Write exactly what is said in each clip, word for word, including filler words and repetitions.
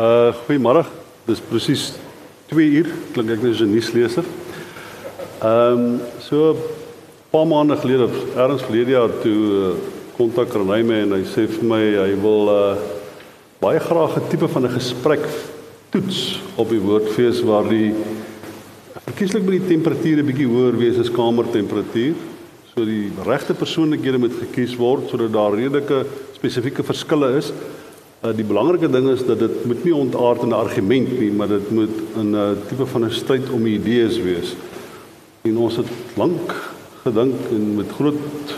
Uh, goeiemôre, dis presies twee uur, klink ek nou as 'n nuusleser. Ehm um, so 'n paar maande gelede, ergens verlede jaar toe kontak uh, Renay my en hy sê vir my hy wil uh, baie graag 'n tipe van 'n gesprek toets op die woordfees waar die verkieslik by die temperatuur 'n bietjie hoër wees as kamertemperatuur. So die regte persoonlikhede moet gekies word sodat daar redelike spesifieke verskille is. Uh, die belangrike ding is dat dit moet nie ontaard in 'n argument nie, maar dit moet 'n uh, tipe van 'n stryd om idees wees. En ons het lank gedink en met groot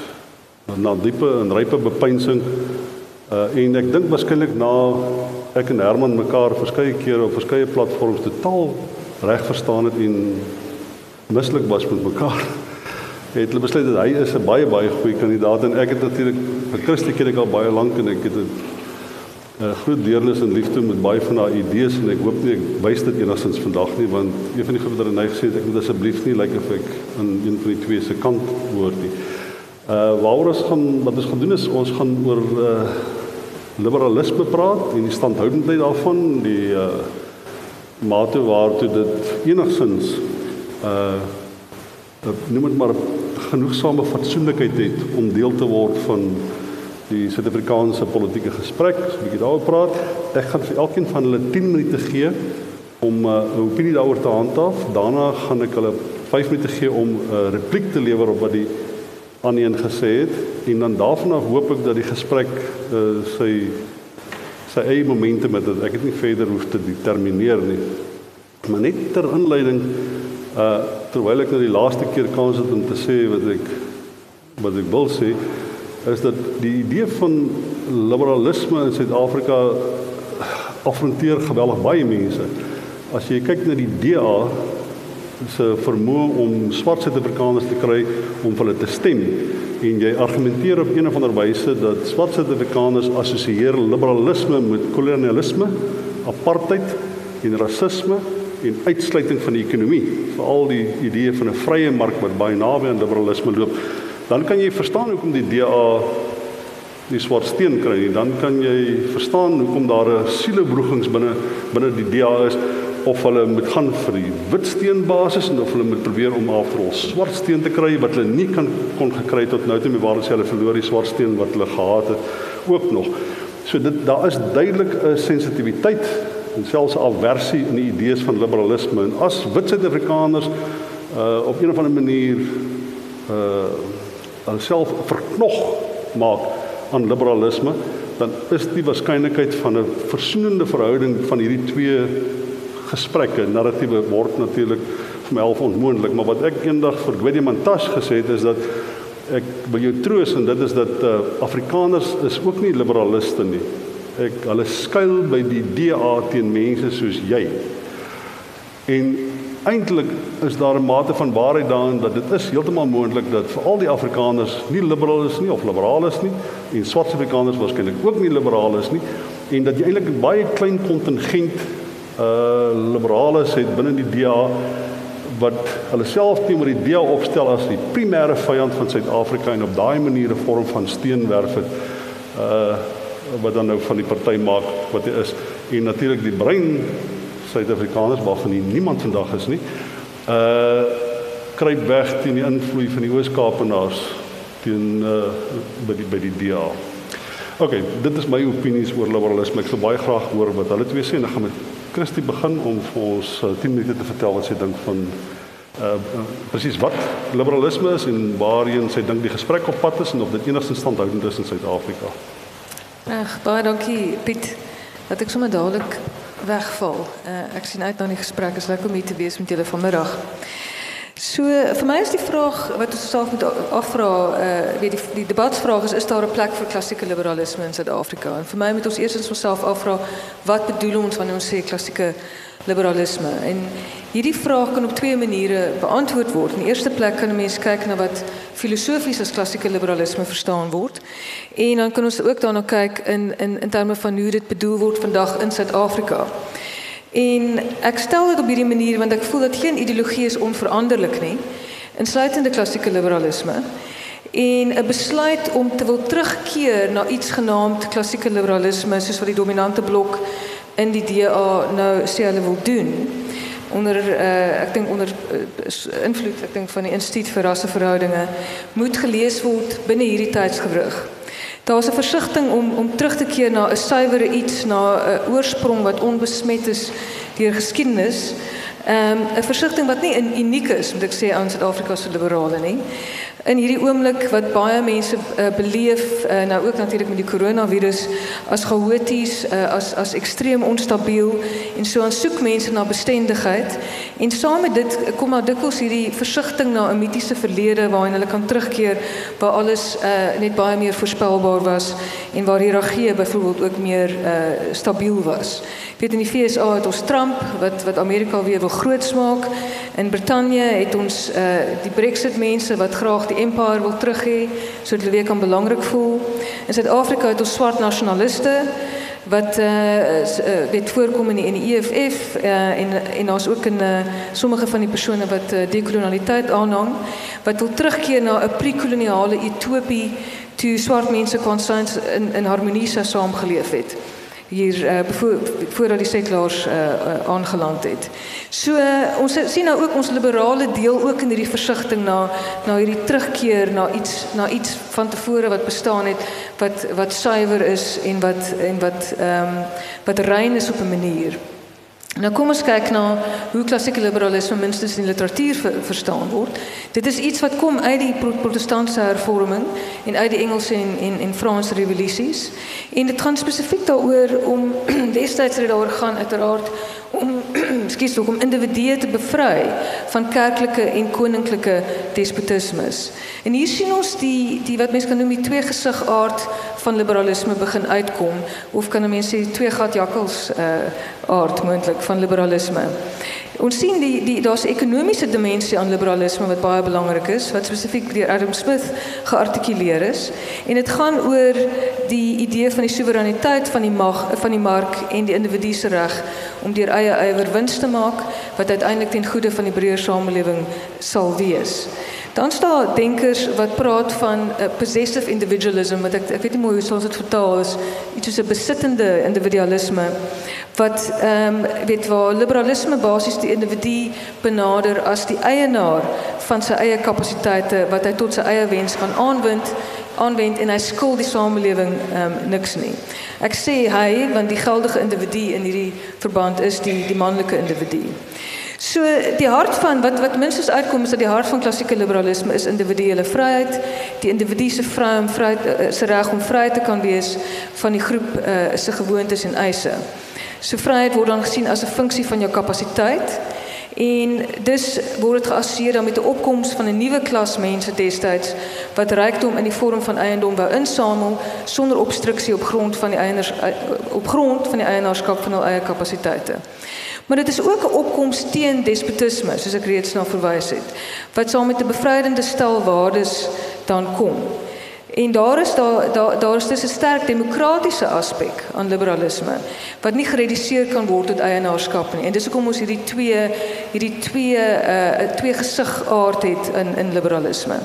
na diepe en rype bepeinsing uh, en ek dink waarskynlik na ek en Herman mekaar verskeie kere op verskeie platforms totaal reg verstaan het en mislik was met mekaar. Het hulle besluit dat hy is 'n baie baie goeie kandidaat en ek het natuurlik vir Christie ken ek al baie lank en ek het 'n uh, groot deernis en liefde met baie van haar idees en ek hoop nie ek wys dit enigstens vandag nie want een van die goed wat hy gesê het ek moet asseblief nie lyk like of ek aan een van die twee se kant hoor nie. Uh waaroor ons gaan wat ons gaan doen is ons gaan oor uh, liberalisme praat en die standhoudendheid daarvan, die uh, mate waartoe dit enigstens uh noem dit maar genoegsame fatsoenlikheid het om deel te word van die Suid-Afrikaanse politieke gesprek, so 'n bietjie daaroor praat. Ek gaan vir elkeen van hulle tien minute gee om 'n uh, opinie daaroor te handhaaf. Daarna gaan ek hulle vyf minute gee om 'n uh, repliek te lewer op wat die ander een gesê het en dan daarvan af hoop ek dat die gesprek uh, sy sy eie momentum het dat ek dit nie verder hoef te determineer nie. Maar net ter inleiding uh terwyl ek nou die laaste keer kans het om te sê wat ek wat ek wil sê is dat die idee van liberalisme in Suid-Afrika afronteer geweldig baie mense. As jy kyk na die D A se vermoë om swart Suid-Afrikaners te kry om vir hulle te stem en jy argumenteer op een of ander wyse dat swart Suid-Afrikaners assosieer liberalisme met kolonialisme, apartheid en rasisme en uitsluiting van die ekonomie, veral die idee van 'n vrye mark wat baie naby aan liberalisme loop, dan kan jy verstaan hoekom die D A die swart steen kry, dan kan jy verstaan hoekom daar 'n sielebroegings binne binne die D A is, of hulle moet gaan vir die wit steen basis en of hulle moet probeer om afrol swart steen te kry wat hulle nie kan kon gekry tot nou toe met waar hulle verloor die swart steen wat hulle gehad het ook nog. So dit daar is duidelik 'n sensitiwiteit en selfs 'n aversie in die idees van liberalisme en as wit Suid-Afrikaners uh, op een of ander manier uh, hulle self verknog maak aan liberalisme, dan is die waarskynlikheid van 'n versoenende verhouding van hierdie twee gesprekke, narratiewe word natuurlik vir my half onmoontlik, maar wat ek eendag vir Gwede Mantashe gesê het is dat ek wil jou troos en dit is dat uh, Afrikaners is ook nie liberaliste nie. Ek hulle skuil by die D A teen mense soos jy. En eintlik is daar 'n mate van waarheid daarin dat dit is heeltemal moontlik dat vir al die Afrikaners nie liberaal is nie of liberaal is nie en swart Afrikaners waarskynlik ook nie liberaal is nie en dat jy eintlik 'n baie klein kontingent uh liberales het binne die D A wat hulle self teenoor die D A opstel as die primêre vyand van Suid-Afrika en op daai manier 'n vorm van steenwerf het uh wat dan nou van die party maak wat hy is en natuurlik die brein Suid-Afrikaners waarvan nie niemand vandag is nie uh kruip weg teen die invloed van die Oos-Kaapenaars teen uh by die by die D A. OK, dit is my opinies oor liberalisme. Ek sal baie graag hoor wat hulle twee sê en ek gaan met Christie begin om vir ons uh, tien minute te vertel wat sy dink van uh, uh, presies wat liberalisme is en waarheen sy dink die gesprek op pad is en of dit enigstens standhoudend is in Suid-Afrika. Ag, baie dankie Piet, dat ek sommer dadelik wegval. Uh, ek sien uit na die gesprek, is lekker om hier te wees met julle vanmiddag. So, vir my is die vraag wat ons self moet afvra, uh, die, die debatsvraag is, is daar 'n plek vir klassieke liberalisme in Suid-Afrika? En vir my moet ons eers onsself afvra, wat bedoel ons wanneer ons sê klassieke liberalisme? En hierdie vraag kan op twee maniere beantwoord word. In die eerste plek kan 'n mens kyk na wat filosofies as klassieke liberalisme verstaan word. En dan kan ons ook daarna kyk in, in, in terme van hoe dit bedoel word vandag in Suid-Afrika. En ek stel dit op hierdie manier want ek voel dat geen ideologie is onveranderlik nie, insluitende klassieke liberalisme. En 'n besluit om te wil terugkeer na iets genaamd klassieke liberalisme, soos wat die dominante blok in die D A nou sê hulle wil doen. Onder, uh, ek dink onder uh, invloed, ek dink van die Instituut vir Rasseverhoudinge, moet gelees word binne hierdie tydsgewrig. Daar is 'n versigtiging om om terug te keer na 'n suiwere iets, na 'n oorsprong wat onbesmet is deur geskiedenis. 'n um, versigtiging wat nie uniek is, moet ek sê, aan Suid-Afrika se liberale nie. In hierdie oomblik wat baie mense uh, beleef, uh, nou ook natuurlik met die coronavirus, as chaoties, uh, as as ekstreem onstabiel, en so aan soek mense na bestendigheid. En saam met dit kom maar dikwels hierdie versigtiging na 'n mitiese verlede waarin hulle kan terugkeer, waar alles uh, net baie meer voorspelbaar was en waar hiërargieë byvoorbeeld ook meer uh, stabiel was. Ek weet in die V S A het ons Trump wat wat Amerika weer wil grootsmaak. In Brittanje het ons uh, die Brexit mense wat graag die empire wil terug hê, sodat hulle weer kan belangrik voel. In Suid-Afrika het ons swart nasionaliste wat uh, uh, weet voorkom in die, in die E F F uh, en en daar's ook in uh, sommige van die persone wat uh, dekolonialiteit aanhang, wat wil terugkeer na 'n pre-koloniale utopie toe swart mense konsyns in in harmonie sou saamgeleef het. Hier uh, voor, voordat die sekulaars uh, uh, aangeland het. So uh, ons sien nou ook ons liberale deel ook in hierdie versigtiging na na hierdie terugkeer na iets na iets van tevore wat bestaan het wat wat suiwer is en wat en wat ehm um, wat rein is op 'n manier. Nou kom ons kyk na hoe klassieke liberalisme minstens in literatuur ver, verstaan word. Dit is iets wat kom uit die protestantse hervorming en uit die Engelse en, en, en Franse revolusies. En dit gaan spesifiek daaroor om, destyds het daaroor gaan uiteraard, om, excuse, om individue te bevry van kerklike en koninklike despotismes. En hier sien ons die, die wat mense kan noem die twee gesig aard van liberalisme begin uitkom, of kan mense sê twee gat jakkals uh, aard moontlik van liberalisme. Ons sien die die daar's 'n ekonomiese dimensie aan liberalisme wat baie belangrik is, wat spesifiek deur Adam Smith geartikuleer is, en dit gaan oor die idee van die soewereiniteit van die mag van die mark en die individu se reg om deur eie ywer wins te maak wat uiteindelik ten goeie van die breër samelewing sal wees. Dan staan denkers wat praat van uh, possessive individualism, wat ek ek weet nie mooi hoe sal dit vertaal is, iets soos 'n besittende individualisme, wat ehm um, weet waar liberalisme basies die individu benader as die eienaar van sy eie kapasiteite wat hy tot sy eie wens kan aanwend aanwend en hy skuld die samelewing ehm um, niks nie. Ek sê hy want die geldige individu in hierdie verband is die die manlike individu. So die hart van wat wat minstens uitkom is dat die hart van klassieke liberalisme is individuele vryheid, die individu se vry om vry se reg om vry te kan wees van die groep uh, se gewoontes en eise. So vryheid word dan gesien as 'n funksie van jou kapasiteit en dus word dit geassosieer dan met 'n opkoms van 'n nuwe klas mense destyds wat rykdom in die vorm van eiendom wou insamel sonder obstruksie op grond van die eienars op grond van die eienaarskap van hul eie kapasiteite. Maar dit is ook 'n opkoms teen despotisme, soos ek reeds na verwys het, wat saam met 'n bevrydende stel waardes dan kom. En daar is daar daar daar is dus 'n sterk demokratiese aspek aan liberalisme wat nie gereduseer kan word tot eienaarskap nie. En dis hoekom ons hierdie twee hierdie twee uh twee gesig aard het in in liberalisme.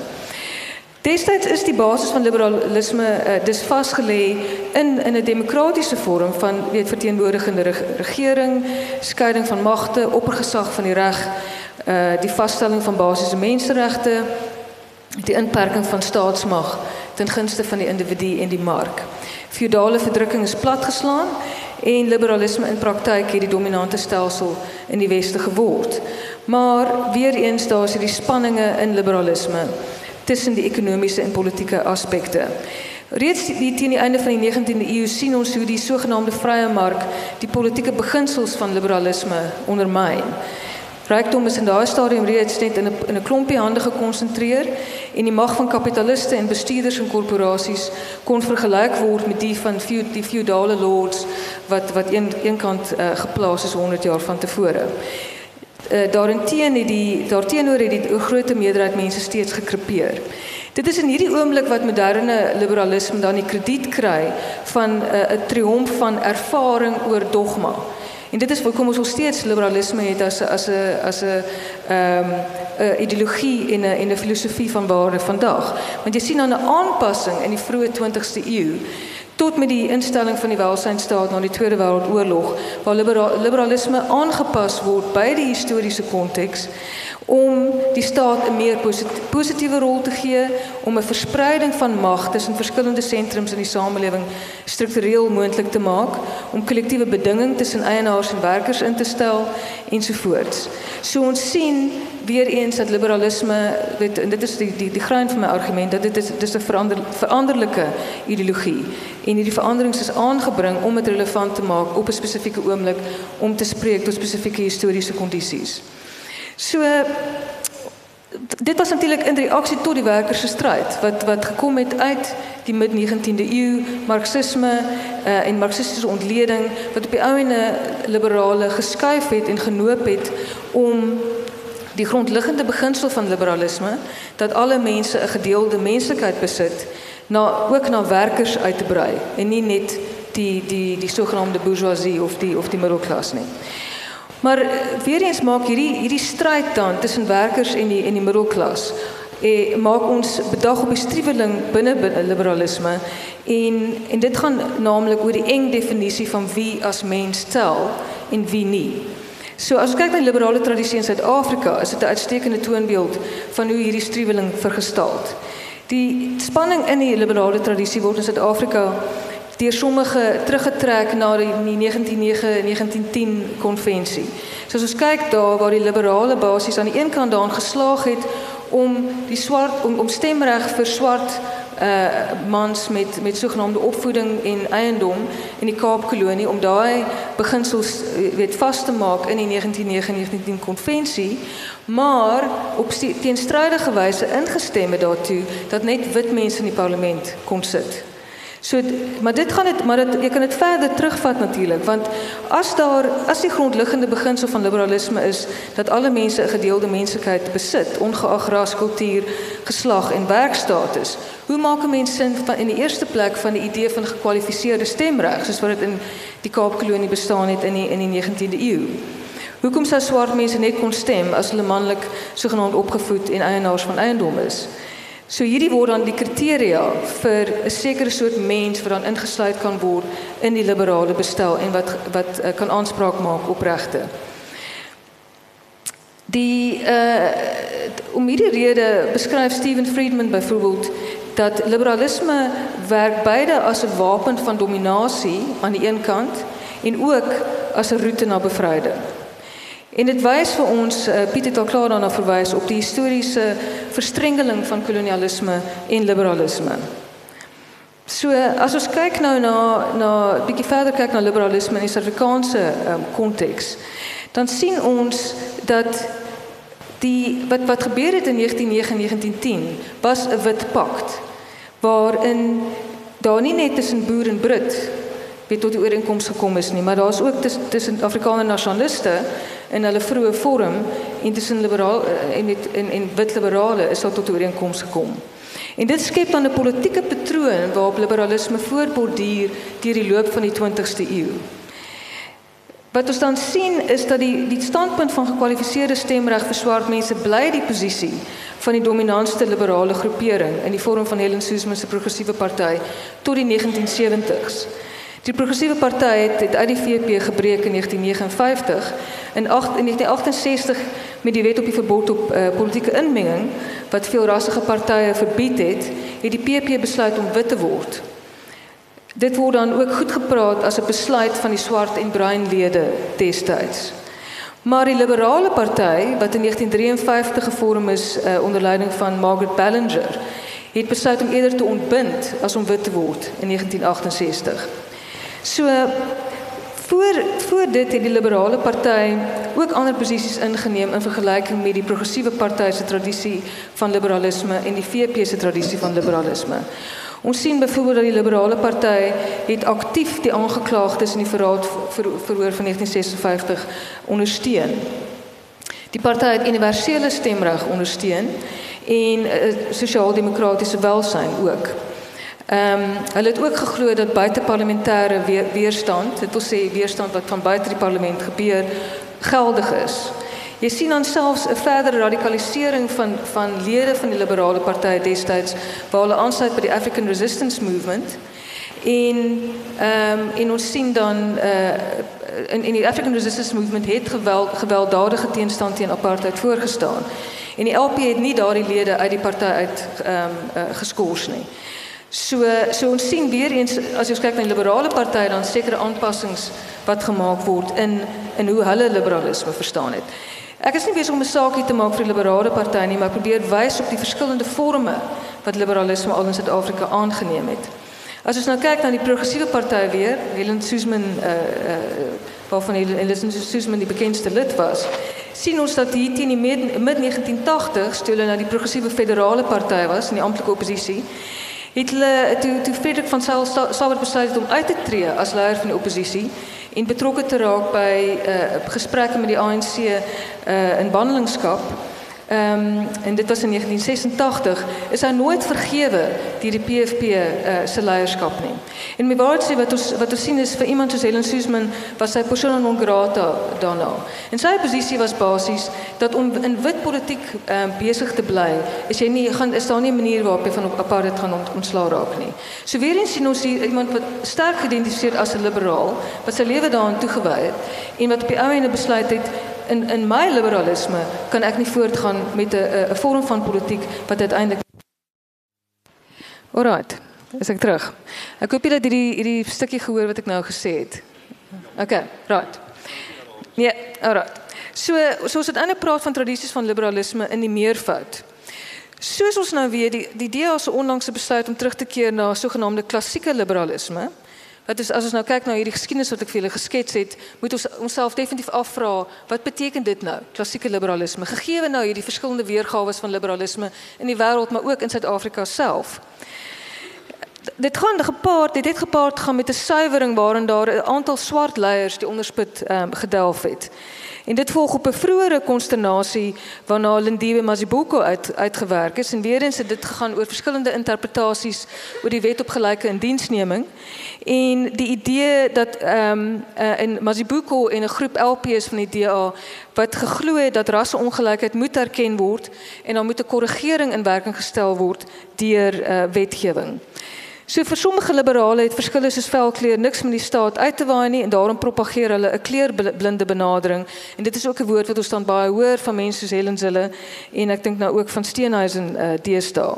Destyds is die basis van liberalisme uh, dis vasgelê in in 'n demokratiese vorm van weet verteenwoordigende regering, skeiding van magte, oppergesag van die reg, uh die vaststelling van basiese menseregte, die inperking van staatsmag ten gunste van die individu en die mark. Feudale verdrukking is platgeslaan en liberalisme in praktyk het die dominante stelsel in die weste geword. Maar weer eens daar is hierdie spanninge in liberalisme tussen die ekonomiese en politieke aspekte. Reeds die, teen die einde van die negentiende eeu sien ons hoe die sogenaamde vrye mark die politieke beginsels van liberalisme ondermyn. Rykdom is in daai stadium reeds net in 'n in 'n klompie hande gekonsentreer en die mag van kapitaliste en bestuurders en korporasies kon vergelyk word met die van feud, die feudale lords wat wat een eenkant uh, geplaas is honderd jaar van tevore. Uh, daarteen het die daarteenoor het die groot meerderheid mense steeds gekrepeer. Dit is in hierdie oomblik wat moderne liberalisme dan die krediet kry van 'n uh, 'n triomf van ervaring oor dogma. En dit is hoekom ons nog steeds liberalisme het as 'n as 'n as 'n ehm 'n ideologie en 'n en 'n filosofie van waarde vandag. Want jy sien dan 'n aanpassing in die vroeë twintigste eeu tot met die instelling van die welsynsstaat na die Tweede Wêreldoorlog, waar libera liberalisme aangepas word by die historiese konteks, om die staat 'n meer positiewe rol te gee, om 'n verspreiding van mag tussen verskillende sentrums in die samelewing struktureel moontlik te maak, om kollektiewe bedinging tussen eienaars en werkers in te stel, ensovoorts. So ons sien weer eens dat liberalisme, weet, en dit is die, die, die grein van my argument, dat dit is, dit is 'n verander, veranderlike ideologie. En hierdie veranderings is aangebring om dit relevant te maak op 'n spesifieke oomblik, om te spreek tot spesifieke historiese kondisies. So, dit was natuurlik in reaksie tot die werkers se stryd, wat, wat gekom het uit die mid-negentiende eeu, marxisme uh, en marxistische ontleding, wat op die ouene liberale geskuif het en genoop het om die grondliggende beginsel van liberalisme, dat alle mense 'n gedeelde menslikheid besit, na, ook na werkers uit te brei, en nie net die, die, die sogenaamde bourgeoisie of die, of die middelklas nie. Maar weer eens maak hierdie, hierdie strijd dan tussen werkers en die, en die middelklas, eh, maak ons bedag op die striweling binne, binne liberalisme, en, en dit gaan namelijk oor die eng definisie van wie as mens tel en wie nie. So as ons kyk na die liberale tradisie in Suid-Afrika, is dit 'n uitstekende toonbeeld van hoe hierdie striweling vergestaalt. Die spanning in die liberale tradisie word in Suid-Afrika deur sommige teruggetrek na die negentien nege negentien tien konvensie. So as ons kyk daar waar die liberale basies aan die een kant daarin geslaag het om die swart om, om stemreg vir swart uh, mans met met sogenaamde opvoeding en eiendom in die Kaapkolonie, om daai beginsels weet vas te maak in die negentien nege negentien tien konvensie, maar op teenstrydige wyse ingestem het daartoe dat net wit mense in die parlement kon sit. So, maar dit gaan het, maar dit, jy kan dit verder terugvat natuurlik, want as daar, as die grondliggende beginsel van liberalisme is, dat alle mense 'n gedeelde menslikheid besit, ongeag ras, kultuur, geslag en werkstatus, hoe maak 'n mens sin van in die eerste plek van die idee van gekwalifiseerde stemreg, soos wat dit in die Kaapkolonie bestaan het in die, in die negentiende eeu? Hoekom sou swart mense net kon stem as hulle manlik sogenaamd opgevoed en eienaars van eiendom is? So hierdie word dan die kriteria vir 'n sekere soort mens wat dan ingesluit kan word in die liberale bestel en wat wat uh, kan aanspraak maak op regte. Die uh, om hierdie rede beskryf Steven Friedman byvoorbeeld dat liberalisme werk beide as 'n wapen van dominasie aan die een kant en ook as 'n roete na bevryding. En dit wys vir ons, uh, Piet het al klaar daarna verwys, op die historiese verstrengeling van kolonialisme en liberalisme. So, as ons kyk nou na, na bietjie verder kyk na liberalisme in die Suid-Afrikaanse um, konteks, dan sien ons dat die, wat, wat gebeur het in negentien nege negentien tien, was 'n wit pakt, waarin daar nie net tussen boer en Brit weet tot die ooreenkoms gekom is nie, maar daar is ook tussen Afrikaner nasionaliste in hulle vroeë vorm en tussen liberaal en en en wit liberale is daar tot 'n ooreenkoms gekom. En dit skep dan 'n politieke patroon waarop liberalisme voortborduur deur die loop van die twintigste eeu. Wat ons dan sien is dat die die standpunt van gekwalifiseerde stemreg vir swart mense bly die posisie van die dominantste liberale groepering in die vorm van Helen Suzman se progressiewe party tot die negentien sewentigs. Die progressiewe party het, het uit die V P gebreek in negentien vyf nege in, in negentien agt en sestig met die wet op die verbod op uh, politieke inmenging wat veel rassige partye verbied het, het die P P besluit om wit te word. Dit word dan ook goed gepraat as 'n besluit van die swart en bruin lede destyds. Maar die liberale party wat in negentien vyf drie gevorm is uh, onder leiding van Margaret Ballinger, het besluit om eerder te ontbind as om wit te word in negentien agt en sestig. So, voor, voor dit het die liberale party ook ander posisies ingeneem in vergelyking met die progressiewe party se tradisie van liberalisme en die V P se tradisie van liberalisme. Ons sien byvoorbeeld dat die liberale party het aktief die aangeklaagdes in die verraad ver, verhoor van negentien vyf ses ondersteun. Die party het universele stemreg ondersteun en uh, sosiaal-demokratiese welsyn ook. Ehm um, hulle het ook geglo dat buiteparlementêre weer, weerstand, dit wil sê weerstand wat van buite die parlement gebeur, geldig is. Jy sien dan selfs 'n verdere radikalisering van van lede van die liberale party destyds waar hulle aansluit by die African Resistance Movement En, um, en ons sien dan, uh, in, in die African Resistance Movement het geweld, gewelddadige teenstand teen apartheid voorgestaan. En die L P het nie daardie lede uit die party uit um, uh, geskors nie. So, so ons sien weer eens, as ons kyk na die liberale party, dan sekere aanpassings wat gemaak word in, in hoe hulle liberalisme verstaan het. Ek is nie besig om 'n saakie te maak vir die liberale party nie, maar ek probeer wys op die verskillende forme wat liberalisme al in Suid-Afrika aangeneem het. As ons nou kyk na die progressiewe party weer, Helen Suzman, uh, uh, waarvan Helen Suzman die bekendste lid was, sien ons dat hier teen die mid negentien tagtigs, toe hulle na die progressiewe federale party was, in die amptelike oppositie, het hulle, toe, toe Frederik van Sail besluit om uit te tree as leier van die oppositie en betrokke te raak by uh, gesprekke met die A N C uh, in wandelingskap. Um, en dit was in negentien sesentagtig, is hy nooit vergewe deur die P F P uh, se leierskap nie. En my waarheid sê, wat ons, wat ons sien is, vir iemand soos Helen Suzman, was sy persona non grata daarna. En sy posisie was basies, dat om in wit politiek um, besig te bly, is, jy nie, gaan, is daar nie 'n manier waarop jy van apartheid gaan ont, ontsla raak nie. So weer eens sien ons hier iemand wat sterk geïdentifiseer as 'n liberaal, wat sy lewe daaraan toegewy het, en wat op die ou ende besluit het, In, in my liberalisme kan ek nie voortgaan met 'n vorm van politiek wat uiteindelik. Alright, is ek terug. Ek hoop julle het hierdie hierdie stukkie gehoor wat ek nou gesê het. Okay, right. Nee, alright. So soos dit eintlik praat van tradisies van liberalisme in die meervoud. Soos ons nou weet, die die D A se onlangse besluit om terug te keer na sogenaamde klassieke liberalisme. Wat is, as ons nou kyk na hierdie geskiedenis wat ek vir julle geskets het, moet ons onsself definitief afvra, wat beteken dit nou, klassieke liberalisme, gegee nou hierdie verskillende weergawe van liberalisme in die wêreld, maar ook in Suid-Afrika self. Dit gaan gepaard, dit het gepaard gaan met 'n suiwering waarin daar 'n aantal swart leiers die onderspit um, gedelf het. En dit volg op 'n vroeëre konsternasie waarna Lindiwe Mazibuko uit, uitgewerk is. En weer eens het dit gegaan oor verskillende interpretasies oor die wet op gelyke indiensneming. En die idee dat um, uh, in Mazibuko en 'n groep L P's van die D A wat geglo het dat rasseongelykheid moet erken word en dan moet 'n korrigering in werking gestel word deur uh, wetgewing. So vir sommige liberale het verskille soos velkleur niks met die staat uit te waai nie en daarom propageer hulle 'n kleurblinde benadering. En dit is ook 'n woord wat ons dan baie hoor van mense soos Helen Zille en ek dink nou ook van Steenhuisen uh, deesdae.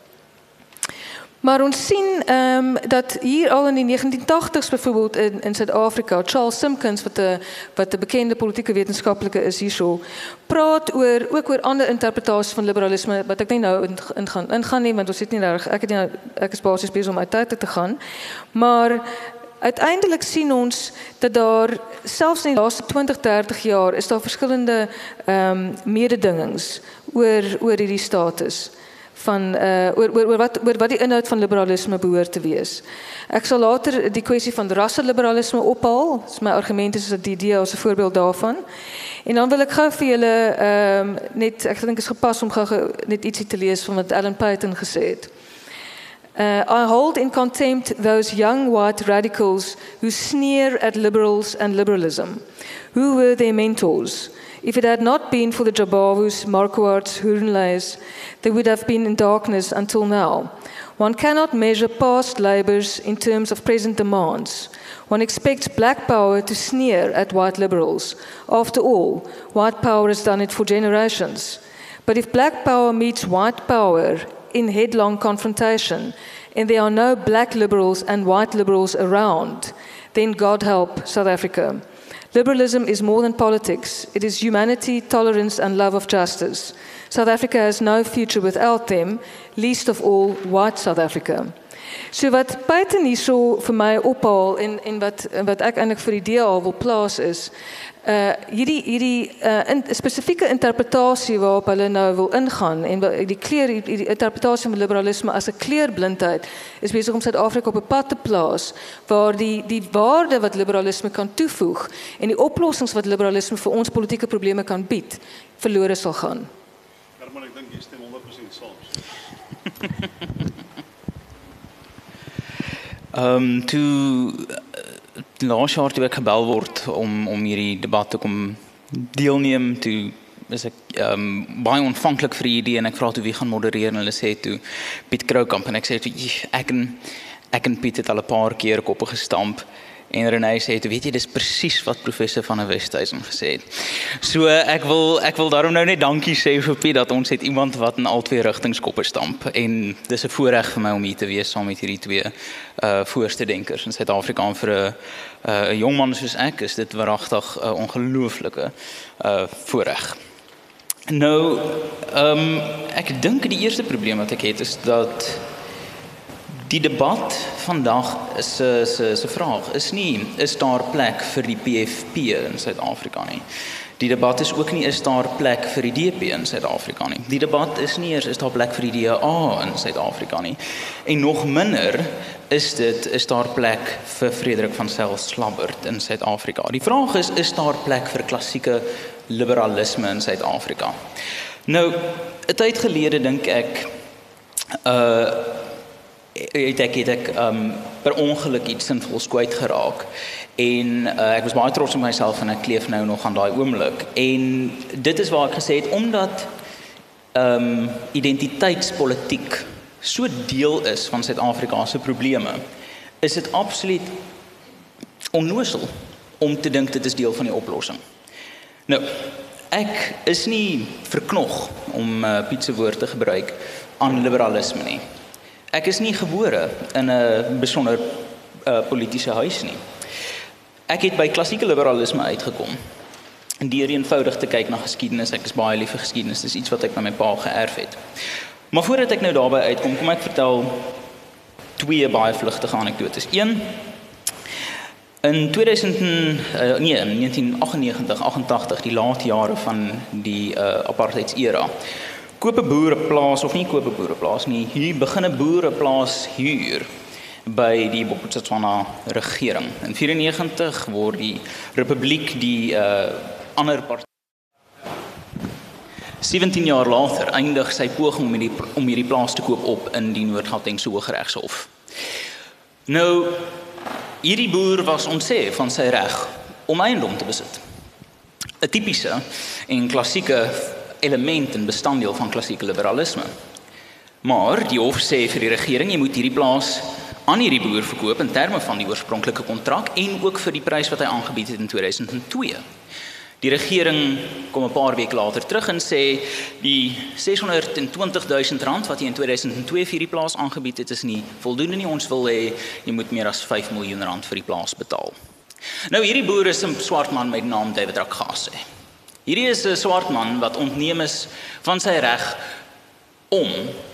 Maar ons sien um, dat hier al in die negentien tagtigs byvoorbeeld in, in Suid-Afrika, Charles Simpkins, wat 'n wat 'n bekende politieke wetenskaplike is hierso, praat oor ook oor ander interpretasies van liberalisme wat ek nie nou in, in gaan ingaan nie, want ons het nie reg, ek het nie ek is basies besig om uit tyd te gaan. Maar uiteindelik sien ons dat daar selfs in die laaste twintig, dertig jaar is daar verskillende ehm um, mededingings oor oor hierdie status. Van, uh, oor, oor, oor, wat, oor wat die inhoud van liberalisme behoort te wees. Ek sal later die kwessie van rasseliberalisme ophaal, dis my argument is dat die D A as 'n voorbeeld daarvan. En dan wil ek gou vir julle um, net, ek dink is gepas om gou net ietsie te lees van wat Alan Paton gesê het. Uh, I hold in contempt those young white radicals who sneer at liberals and liberalism. Who were their mentors? If it had not been for the Jabavus, Marquards, Hurenleis, they would have been in darkness until now. One cannot measure past labours in terms of present demands. One expects black power to sneer at white liberals. After all, white power has done it for generations. But if black power meets white power in headlong confrontation, and there are no black liberals and white liberals around, then God help South Africa. Liberalism is more than politics. It is humanity, tolerance, and love of justice. South Africa has no future without them, least of all white South Africa. So wat Paton hierso vir my ophaal en en wat wat ek eintlik vir die D A wil plaas is uh hierdie hierdie uh in, spesifieke interpretasie waarop hulle nou wil ingaan en die kleur die interpretasie van liberalisme as 'n kleurblindheid is besig om Suid-Afrika op 'n pad te plaas waar die die waarde wat liberalisme kan toevoeg en die oplossings wat liberalisme vir ons politieke probleme kan bied verlore sal gaan. Herman, ek dink jy stem honderd persent saam. Ehm um, toe laas jaar toe ek gebel word om om hierdie debat te kom deelneem, toe is ek ehm um, baie ontvanklik vir die idee en ek vra toe wie gaan modereer en hulle sê toe Piet Kroukamp en ek sê toe ek en ek en Piet het al 'n paar keer koppe gestamp en Renée sê, weet jy, dis presies wat professor van der Westhuizen gesê het. So ek wil ek wil daarom nou net dankie sê vir Piet dat ons het iemand wat in al twee rigtings koppe stamp en dis 'n voorreg vir my om hier te wees saam met hierdie twee uh voorste denkers in Suid-Afrika en vir 'n uh, 'n jong man soos ek is dit waaragtig 'n uh, ongelooflike uh voorreg. Nou, um, ek dink die eerste probleem wat ek het is dat die debat vandag is 'n vraag is nie, is daar plek vir die P F P in Suid-Afrika nie. Die debat is ook nie, is daar plek vir die D P in Suid-Afrika nie. Die debat is nie eers, is daar plek vir die D A in Suid-Afrika nie. En nog minder is dit, is daar plek vir Frederik van Sail Slabbert in Suid-Afrika. Die vraag is, is daar plek vir klassieke liberalisme in Suid-Afrika? Nou, 'n tyd gelede dink ek, uh, het ek, het ek um, per ongeluk iets sinvols kwyt geraak. En uh, ek was baie trots op myself en ek kleef nou nog aan daai oomblik. En dit is waar ek gesê het, omdat um, identiteitspolitiek so deel is van Suid-Afrika se probleme, is dit absoluut onnoosel om te dink dit is deel van die oplossing. Nou, ek is nie verknog, om uh, Piet se woord te gebruik, aan liberalisme nie. Ek is nie gebore in 'n besonder uh, politiese huis nie. Ek het by klassieke liberalisme uitgekom. En deur eenvoudig te kyk na geskiedenis, ek is baie lief vir geskiedenis, dis iets wat ek by my pa geërf het. Maar voordat ek nou daarby uitkom, kom ek vertel twee baie vlugtige anekdotes. Een, in tweeduisend, uh, nee, in negentien agt negentig, agt-en-tagtig, die laat jare van die uh, apartheidsera, koop 'n boer 'n plaas, of nie koop 'n boer 'n plaas nie, hier begin 'n boer 'n plaas huur by die Bophuthatswana regering. In vyfennegentig word die Republiek die uh, ander partij. sewentien jaar later eindig sy poging om hierdie, om hierdie plaas te koop op in die Noord-Gautengse Hooggeregshof. Nou, hierdie boer was ontsê van sy reg om eiendom te besit. 'n Tipiese en klassieke element en bestanddeel van klassieke liberalisme. Maar die hof sê vir die regering, jy moet hierdie plaas aan hierdie boer verkoop in terme van die oorspronklike kontrak en ook vir die prys wat hy aangebied het in tweeduisend twee. Die regering kom 'n paar weke later terug en sê die seshonderdtwintigduisend rand wat hy in tweeduisend twee vir die plaas aangebied het is nie voldoende nie, ons wil hê jy moet meer as vyf miljoen rand vir die plaas betaal. Nou hierdie boer is 'n swart man met die naam David Rakgase. Hierdie is 'n swart man wat ontneem is van sy reg om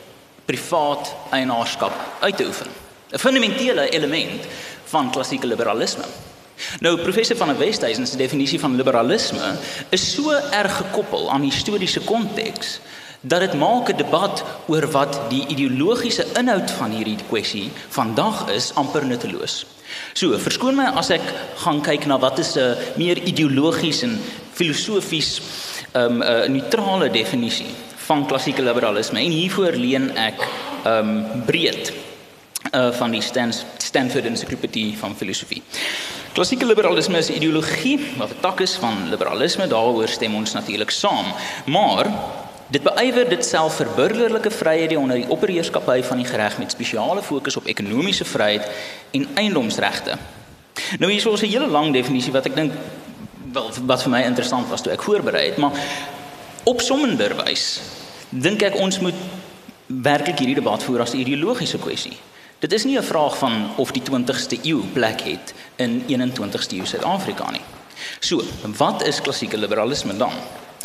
privaat eienaarskap uit te oefen. 'n Fundamentele element van klassieke liberalisme. Nou, professor van der Westhuizen se definisie van liberalisme is so erg gekoppel aan historiese konteks dat dit maak 'n debat oor wat die ideologiese inhoud van hierdie kwessie vandag is amper nutteloos. So, verskoon my as ek gaan kyk na wat is 'n meer ideologies en filosofies um, 'n neutrale definisie van klassieke liberalisme en hiervoor leen ek um, breed uh, van die Stan- Stanford Encyclopedie van Filosofie. Klassieke liberalisme is 'n ideologie wat 'n tak is van liberalisme, daaroor stem ons natuurlik saam, maar dit beywer dit self vir burgerlike vryhede onder die opperheerskappy van die gereg met spesiale fokus op ekonomiese vryheid en eiendomsregte. Nou hier is ons 'n hele lang definisie wat ek dink wel wat vir my interessant was toe ek voorberei het, maar opsommenderwys dink ek ons moet werklik hierdie debat voer as 'n ideologiese kwessie. Dit is nie 'n vraag van of die twintigste eeu plek het in eenentwintigste eeu Suid-Afrika nie. So, wat is klassieke liberalisme dan?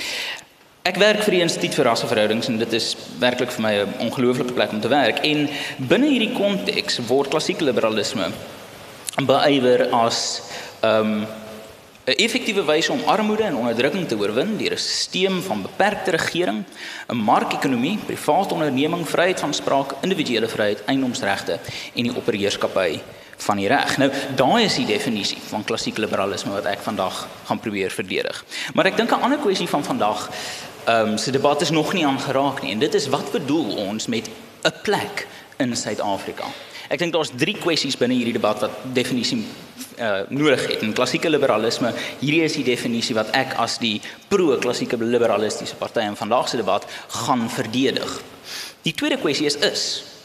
Ek werk vir die Instituut vir Rasseverhoudings en dit is werklik vir my 'n ongelooflike plek om te werk. En binne hierdie konteks word klassieke liberalisme beywer as um, 'n effektiewe wyse om armoede en onderdrukking te oorwin deur 'n stelsel van beperkte regering, 'n markekonomie, private onderneming, vryheid van spraak, individuele vryheid, eiendomsregte en die opperheerskappy van die reg. Nou, daai is die definisie van klassieke liberalisme wat ek vandag gaan probeer verdedig. Maar ek dink 'n ander kwessie van vandag, um, se debat is nog nie aangeraak nie, en dit is wat bedoel ons met 'n plek in Suid-Afrika? Ek dink daar's drie kwessies binne hierdie debat wat definisie uh, nodig het. En klassieke liberalisme, hierdie is die definisie wat ek as die pro-klassieke liberalistiese party in vandag se debat gaan verdedig. Die tweede kwessie is is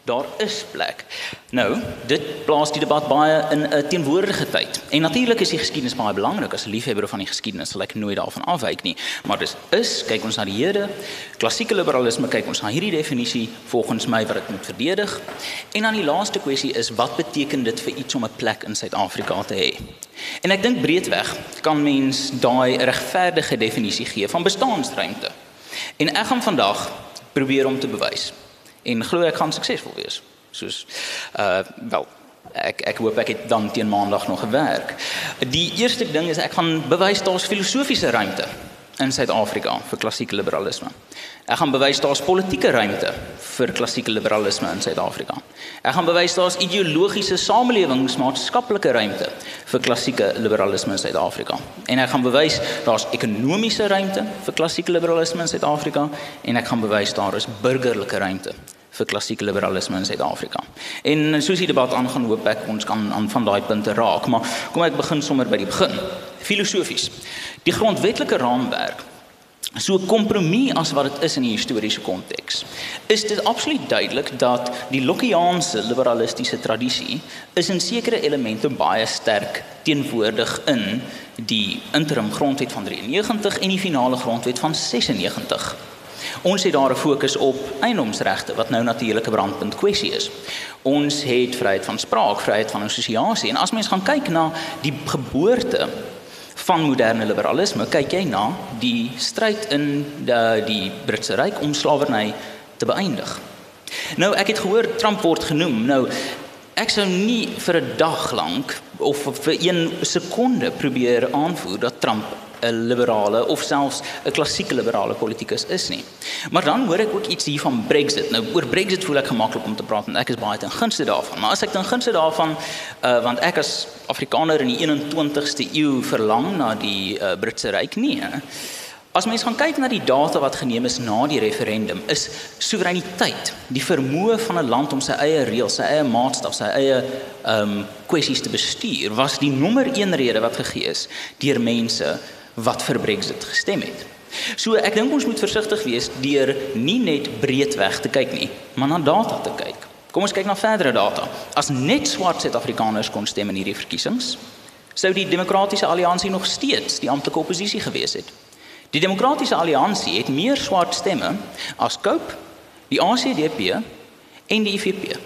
daar is plek. Nou, dit plaas die debat baie in 'n teenwoordige tyd. En natuurlik is die geskiedenis baie belangrik. As 'n liefhebber van die geskiedenis sal ek nooit daarvan afwyk nie. Maar dis is, kyk ons na die hede, klassieke liberalisme, kyk ons na hierdie definisie volgens my wat dit moet verdedig. En dan die laaste kwessie is, wat beteken dit vir iets om 'n plek in Suid-Afrika te hê? En ek dink breedweg kan mens daai regverdige definisie gee van bestaansruimte. En ek gaan vandag probeer om te bewys. En glo ek gaan suksesvol wees. Soos, uh, wel, ek, ek hoop ek het dan teen maandag nog gewerk. Die eerste ding is, ek gaan bewys daar is filosofiese ruimte in Suid-Afrika vir klassieke liberalisme. Ek gaan bewys daar is politieke ruimte vir klassieke liberalisme in Suid-Afrika. Ek gaan bewys daar is ideologiese samelewingsmaatskaplike ruimte vir klassieke liberalisme in Suid-Afrika. En ek gaan bewys daar is ekonomiese ruimte vir klassieke liberalisme in Suid-Afrika en ek gaan bewys daar is burgerlike ruimte vir klassieke liberalisme in Suid-Afrika. En soos die debat aangaan, hoop ek ons kan aan van daai punte raak, maar kom ek begin sommer by die begin. Filosofies. Die grondwetlike raamwerk, so 'n kompromie as wat dit is in die historiese konteks, is dit absoluut duidelik dat die Lockeaanse liberalistiese tradisie is in sekere elemente baie sterk teenwoordig in die interim grondwet van drieënnegentig en die finale grondwet van sesennegentig. Ons het daar 'n fokus op eiendomsregte, wat nou natuurlik 'n brandpunt kwessie is. Ons het vryheid van spraak, vryheid van assosiasie, en as mens gaan kyk na die geboorte van moderne liberalisme, kyk jy na die stryd in die, die Britse Ryk om slawerny te beëindig. Nou, ek het gehoor Trump word genoem. Nou, ek sou nie vir 'n dag lank of vir een sekonde probeer aanvoer dat Trump 'n liberale of selfs 'n klassieke liberale politikus is nie. Maar dan hoor ek ook iets hier van Brexit. Nou, oor Brexit voel ek gemaklik om te praat, en ek is baie ten gunste daarvan. Maar as ek ten gunste daarvan, uh, want ek as Afrikaner in die eenentwintigste eeu verlang na die uh, Britse Ryk nie. He. As mens gaan kyk na die data wat geneem is na die referendum, is soewereiniteit, die vermoë van 'n land om sy eie reëls, sy eie maatstaf, sy eie um, kwessies te bestuur, was die nommer een rede wat gegee is deur mense wat vir Brexit gestem het. So ek dink ons moet versigtig wees deur nie net breedweg te kyk nie, maar na data te kyk. Kom ons kyk na verdere data. As net swart Suid-Afrikaners kon stem in hierdie verkiesings, sou die Demokratiese Alliansie nog steeds die amptelike oppositie gewees het. Die Demokratiese Alliansie het meer swart stemme as COPE, die A C D P en die I F P.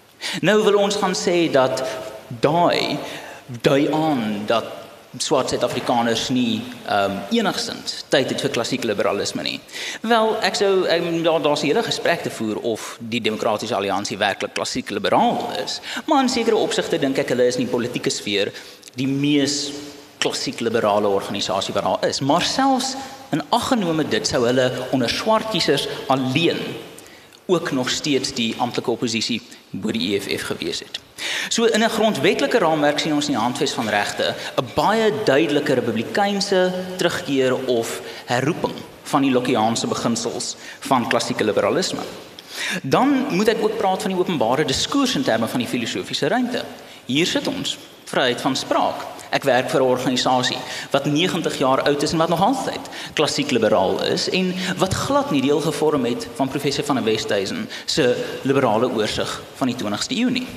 Nou wil ons gaan sê dat daai dui aan dat swart Suid-Afrikaners nie um, enigstens tyd het vir klassieke liberalisme nie. Wel, ek sou, um, daar, daar is 'n hele gesprek te voer of die Demokratiese Alliansie werklik klassiek liberaal is, maar in sekere opsigte dink ek hulle is in die politieke sfeer die mees klassiek liberale organisasie wat daar is. Maar selfs in ag genome dit sou hulle onder swart kiesers alleen ook nog steeds die amptelike oppositie bo die E F F gewees het. So in 'n grondwetlike raamwerk sien ons in die handves van regte 'n baie duidelike republikeinse terugkeer of herroeping van die Lockeaanse beginsels van klassieke liberalisme. Dan moet ek ook praat van die openbare diskurs in terme van die filosofiese ruimte. Hier sit ons, vryheid van spraak. Ek werk vir 'n organisasie wat negentig jaar oud is en wat nog altyd klassiek liberaal is en wat glad nie deel gevorm het van professor van der Westhuizen se liberale oorsig van die twintigste eeu nie.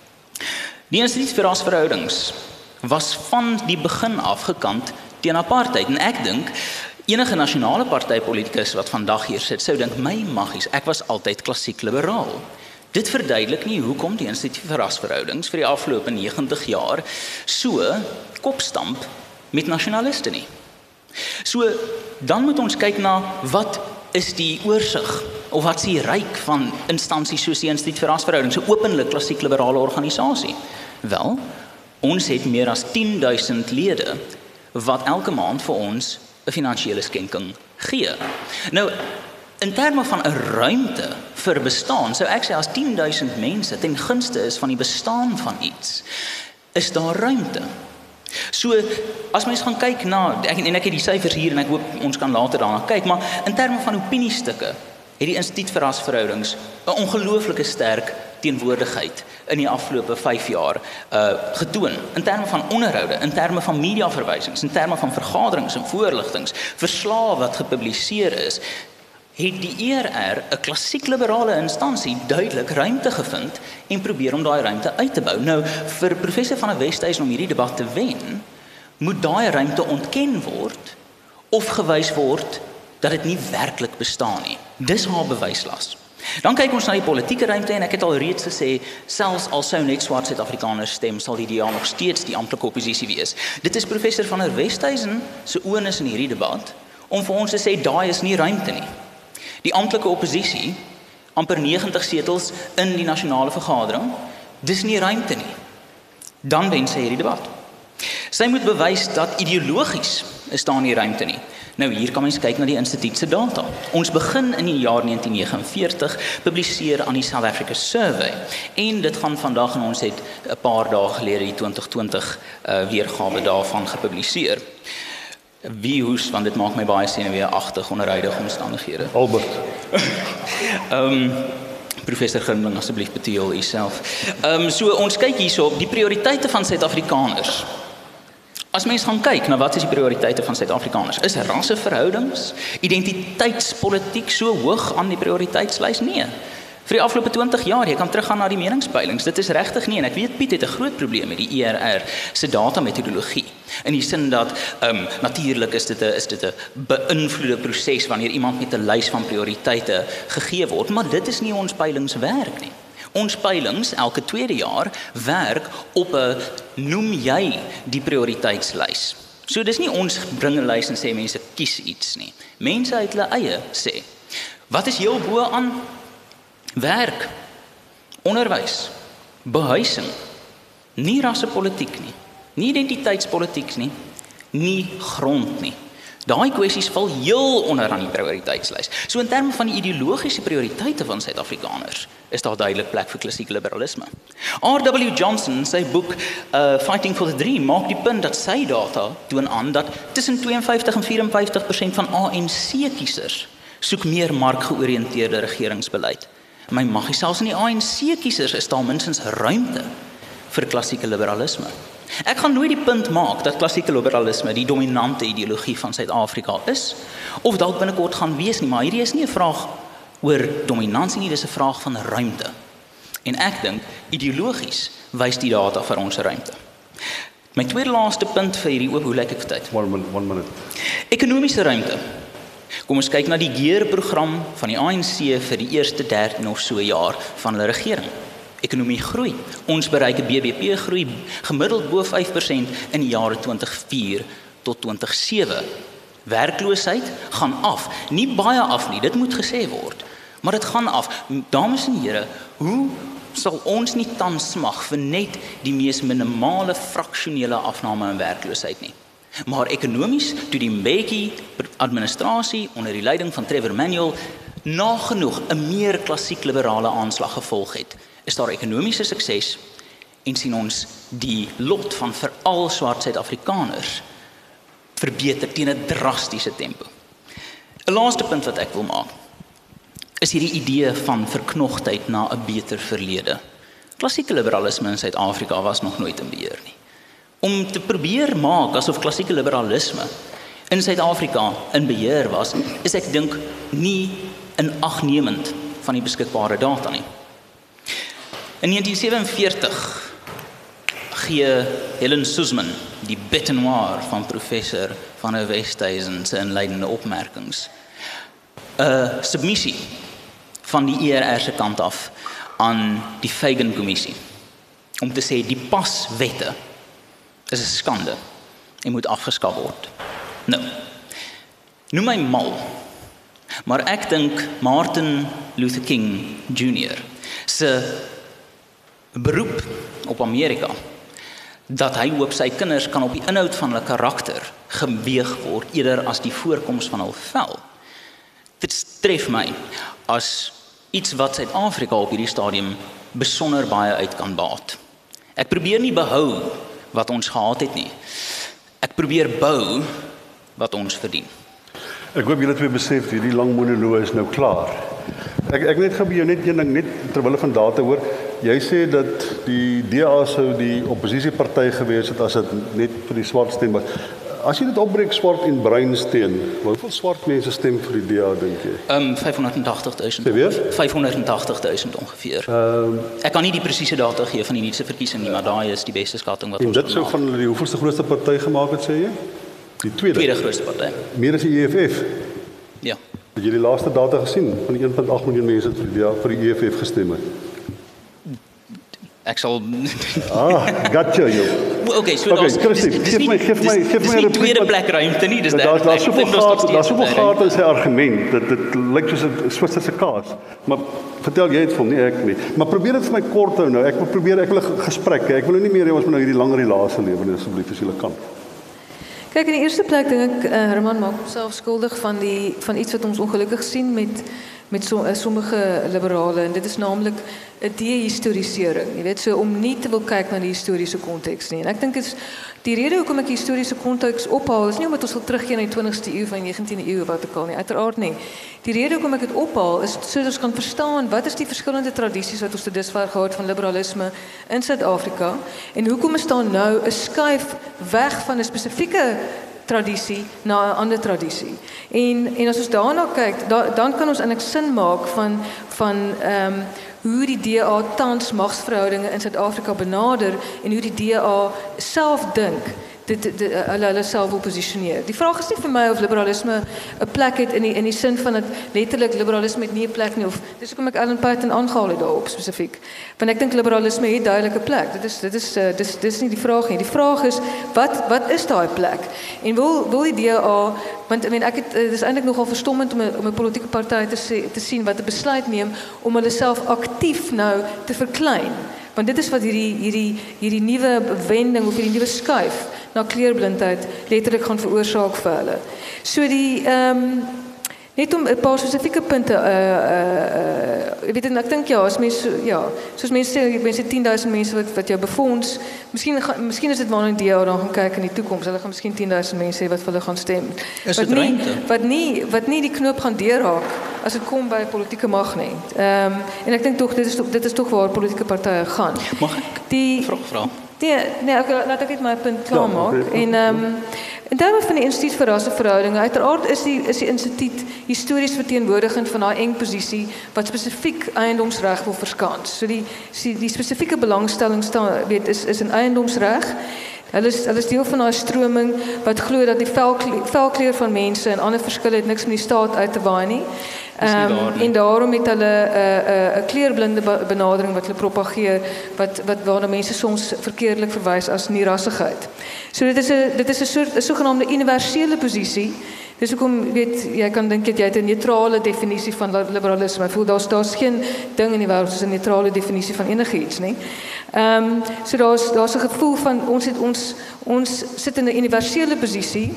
Die Instituut vir Rasverhoudings was van die begin af gekant teen apartheid, en ek dink enige nasionale partypolitikus wat vandag hier sit sou dink, my maggies, ek was altyd klassiek liberaal. Dit verduidelik nie hoekom die Instituut vir Rasverhoudings vir die afgelope negentig jaar so kopstamp met nasionaliste nie. So, dan moet ons kyk na wat is die oorsig, of wat is die ryk van instansies soos die Instituut vir Rasverhoudings, 'n openlik klassiek liberale organisasie. Wel, ons het meer as tien duisend lede wat elke maand vir ons 'n finansiële skenking gee. Nou, in terme van 'n ruimte vir bestaan, sou ek sê as tien duisend mense ten gunste is van die bestaan van iets, is daar ruimte. So, as mens gaan kyk na, ek, en ek het die syfers hier en ek hoop ons kan later daarna kyk, maar in terme van opiniestukke, het die Instituut vir Rasverhoudings 'n ongelooflike sterk teenwoordigheid in die afgelope vyf jaar uh, getoon, in terme van onderhoude, in terme van mediaverwysings, in terme van vergaderings en voorligtings, verslae wat gepubliseer is, het die E R R 'n klassiek liberale instansie duidelik ruimte gevind en probeer om daai ruimte uit te bou. Nou, vir professor van der Westhuizen om hierdie debat te wen, moet daai ruimte ontken word of gewys word dat dit nie werklik bestaan nie. Dis haar bewyslas. Dan kyk ons na die politieke ruimte en ek het al reeds gesê, selfs al sou net swart Suid-Afrikaners stem, sal die D A nog steeds die amptelike oppositie wees. Dit is professor van der Westhuizen se oornis in hierdie debat om vir ons te sê daai is nie ruimte nie. Die amptelike oppositie, amper negentig setels in die nasionale vergadering, dis nie ruimte nie. Dan wen sy hierdie debat. Sy moet bewys dat ideologies is daar nie ruimte nie. Nou hier kan mens kyk na die instituut se data. Ons begin in die jaar negentien negenenveertig, publiseer aan die South Africa Survey. En dit gaan vandag en ons het 'n paar dae gelede die twintig twintig uh, weergawe daarvan gepubliseer. Wie hoes, want dit maak my baie senuweeagtig onder huidige omstandighede. Albert. um, Professor Grimling, asseblief beteel u self. Um, so ons kyk hierso op die prioriteite van Suid-Afrikaners. As mens gaan kyk na wat is die prioriteite van Suid-Afrikaners, is rasseverhoudings, identiteitspolitiek so hoog aan die prioriteitslys? Nee. Vir die afgelope twintig jaar, jy kan teruggaan na die meningspeilings, dit is regtig nie, en ek weet Piet het 'n groot probleem met die E R R se datametodologie, in die sin dat, um, natuurlik is dit 'n is dit 'n beïnvloede proses wanneer iemand met 'n lys van prioriteite gegee word, maar dit is nie ons peilingswerk nie. Ons peilings, elke tweede jaar, werk op 'n noem jy die prioriteitslys. So dis nie ons bring 'n lys en sê mense kies iets nie. Mense uit hulle eie sê, wat is heel bo aan? Werk, onderwys, behuising, nie rassepolitiek nie, nie identiteitspolitiek nie, nie grond nie. Daai kwessies val heel onder aan die prioriteitslys. So in terme van die ideologiese prioriteite van Suid-Afrikaners is daar duidelik plek vir klassieke liberalisme. R W Johnson, sy boek uh, Fighting for the Dream, maak die punt dat sy data toon aan dat tussen twee en vyftig en vyf en vyftig persent van A N C-kiesers soek meer markgeoriënteerde regeringsbeleid. My maggie, selfs in die A N C-kiesers is daar minstens ruimte vir klassieke liberalisme. Ek gaan nooit die punt maak dat klassieke liberalisme die dominante ideologie van Suid-Afrika is, of dalk binnekort gaan wees nie, maar hierdie is nie 'n vraag oor dominansie nie, dis 'n vraag van ruimte. En ek dink, ideologies wys die data vir ons ruimte. My tweede laaste punt vir hierdie oop, hoe lyk ek vir tyd? One minute, one minute. Ekonomiese ruimte. Kom ons kyk na die Geer-program van die A N C vir die eerste dertien of so jaar van hulle regering. Ekonomie groei. Ons bereik 'n B B P groei gemiddeld bo vyf persent in die jare twintig vier tot twintig sewe. Werkloosheid gaan af. Nie baie af nie, dit moet gesê word. Maar dit gaan af. Dames en here, hoe sal ons nie tans smag vir net die mees minimale fraksionele afname in werkloosheid nie? Maar ekonomies, toe die Mbeki administrasie onder die leiding van Trevor Manuel nagenoeg 'n meer klassiek liberale aanslag gevolg het, is daar ekonomiese sukses en sien ons die lot van veral swart Suid-Afrikaners verbeter teen 'n drastiese tempo. 'n Laaste punt wat ek wil maak, is hierdie idee van verknogtheid na 'n beter verlede. Klassieke liberalisme in Suid-Afrika was nog nooit in beheer nie. Om te probeer maak asof klassieke liberalisme in Suid-Afrika in beheer was, is ek dink nie in agnemend van die beskikbare data nie. In negentien sewenveertig gee Helen Suzman, die bête noire van professor van der Westhuizen se inleidende opmerkings, 'n submissie van die E R R se kant af aan die Fagan-kommissie om te sê die paswette is 'n skande en moet afgeskaf word. Nou, noem my mal, maar ek dink Martin Luther King Junior se beroep op Amerika, dat hy hoop sy kinders kan op die inhoud van hulle karakter geweeg word, eerder as die voorkoms van hul vel. Dit tref my as iets wat Suid-Afrika op hierdie stadium besonder baie uit kan baat. Ek probeer nie behou wat ons gehad het nie. Ek probeer bou wat ons verdien. Ek hoop julle twee besef hierdie lang monoloog is nou klaar. Ek ek net gaan by jou net een ding net terwyl van data hoor. Jy sê dat die D A sou die oppositieparty gewees het as dit net vir die swart stem was. as jy dit opbreek swart en bruin steen, hoeveel swart mense stem vir die D A dink jy? Um vyfhonderdagtigduisend. Sê weer? vyfhonderdagtigduisend ongeveer. Ehm Ek kan nie die presiese data gee van die nuutste verkiesing nie, maar daai is die beste skatting wat en ons dit kon sou maak. van hulle die hoeveelste grootste party gemaak het sê jy? Die tweede. Tweede grootste party. Meer as die E F F. Ja. Het jy die laaste data gesien van die een komma agt miljoen mense wat vir die D A vir die E F F gestem het? Ek sal Ah, gotcha jou. Okay, so Okay, daar's Christie, dis- dis geef nie- my geef my dis- geef dis my nie 'n tweede plek ruimte nie, dis Daar derde daar's plek. soveel Ek dink nog gate, steeds daar's soveel op daai gate in sy argument dat dit lyk soos 'n Switserse kaas. Maar vertel jy dit vir hom, nie ek nie. Maar probeer dit vir my kort hou nou. Ek wil probeer ek wil 'n gesprek hê. Ek wil nou nie meer hê ons moet nou hierdie langer relasie lewe nie asseblief as jy kan. Kyk, in die eerste plek dink ek uh, Herman maak homself skuldig van die van iets wat ons ongelukkig sien met met so, uh, sommige liberale en dit is naamlik 'n dehistorisering. Jy weet, so om nie te wil kyk na die historiese konteks nie. En ek dink dit is die rede hoekom ek die historiese konteks ophaal is nie omdat ons wil teruggaan na die twintigste eeu van die negentiende eeu wat ook al nie, uiteraard nie. Die rede hoekom ek dit ophaal is sodat ons kan verstaan wat is die verskillende tradisies wat ons tot dusver gehad van liberalisme in Suid-Afrika en hoekom is daar nou 'n skuif weg van 'n spesifieke tradisie na 'n ander tradisie. En en as ons daarna kyk, da, dan kan ons eintlik sin maak van van ehm um, hoe die D A tans magsverhoudinge in Suid-Afrika benader en hoe die D A self dink dit dit hulle hulle self wil posisioneer. Die vraag is nie vir my of liberalisme 'n plek het in die in die sin van dat letterlik liberalisme het nie 'n plek nie of dis hoekom ek Ellen Payton aangehaal het daarop spesifiek. Want ek dink liberalisme het duidelike plek. Dit is dit is uh, dis dis nie die vraag nie. Die vraag is wat wat is daai plek? En wil wil die D A want I mean ek het dis eintlik nogal verstommend om 'n om 'n politieke party te sê, te sien wat 'n besluit neem om hulle self aktief nou te verklein. Want dit is wat hierdie hierdie hierdie nuwe wending of hierdie nuwe skuif na kleurblindheid letterlik gaan veroorsaak vir hulle. So die ehm um, net om 'n paar spesifieke punte uh uh, uh ek weet en ek dink ja, as mense ja, soos mense sê, mense tien duisend mense wat wat jou befonds, miskien miskien is dit waarna die D A dan gaan kyk in die toekoms. Hulle gaan miskien tien duisend mense hê wat vir hulle gaan stem. Is wat dit nie ruimte? wat nie wat nie die knoop gaan deurhaak as dit kom by politieke mag nie. Ehm um, en ek dink tog dit is dit is tog waar politieke partye gaan. Mag ek Die vraag vra? Nee, nee, ek laat ek net my punt klaar Ja, maak. oké. En ehm um, in terme van die Instituut vir Rasseverhoudinge, uiteraard is die is die instituut histories verteenwoordigend van daai eng posisie wat spesifiek eiendomsreg wil verskans. So die die, die spesifieke belangstelling staan weet is is in eiendomsreg. Hulle is hulle is deel van daai stroming wat glo dat die velkleur, velkleur van mense en ander verskille het niks met die staat uit te waai nie. Ehm um, en daarom het hulle 'n uh, 'n uh, kleurblinde benadering wat hulle propageer wat wat waarna mense soms verkeerdelik verwys as nierassigheid. So dit is 'n dit is 'n soort 'n sogenaamde universele posisie. Dis hoekom weet jy kan dink jy het 'n neutrale definisie van liberalisme. Ek voel daar's daar's geen ding in die wêreld soos 'n neutrale definisie van enigiets nie. Ehm um, so daar's daar's 'n gevoel van ons het ons ons sit in 'n universele posisie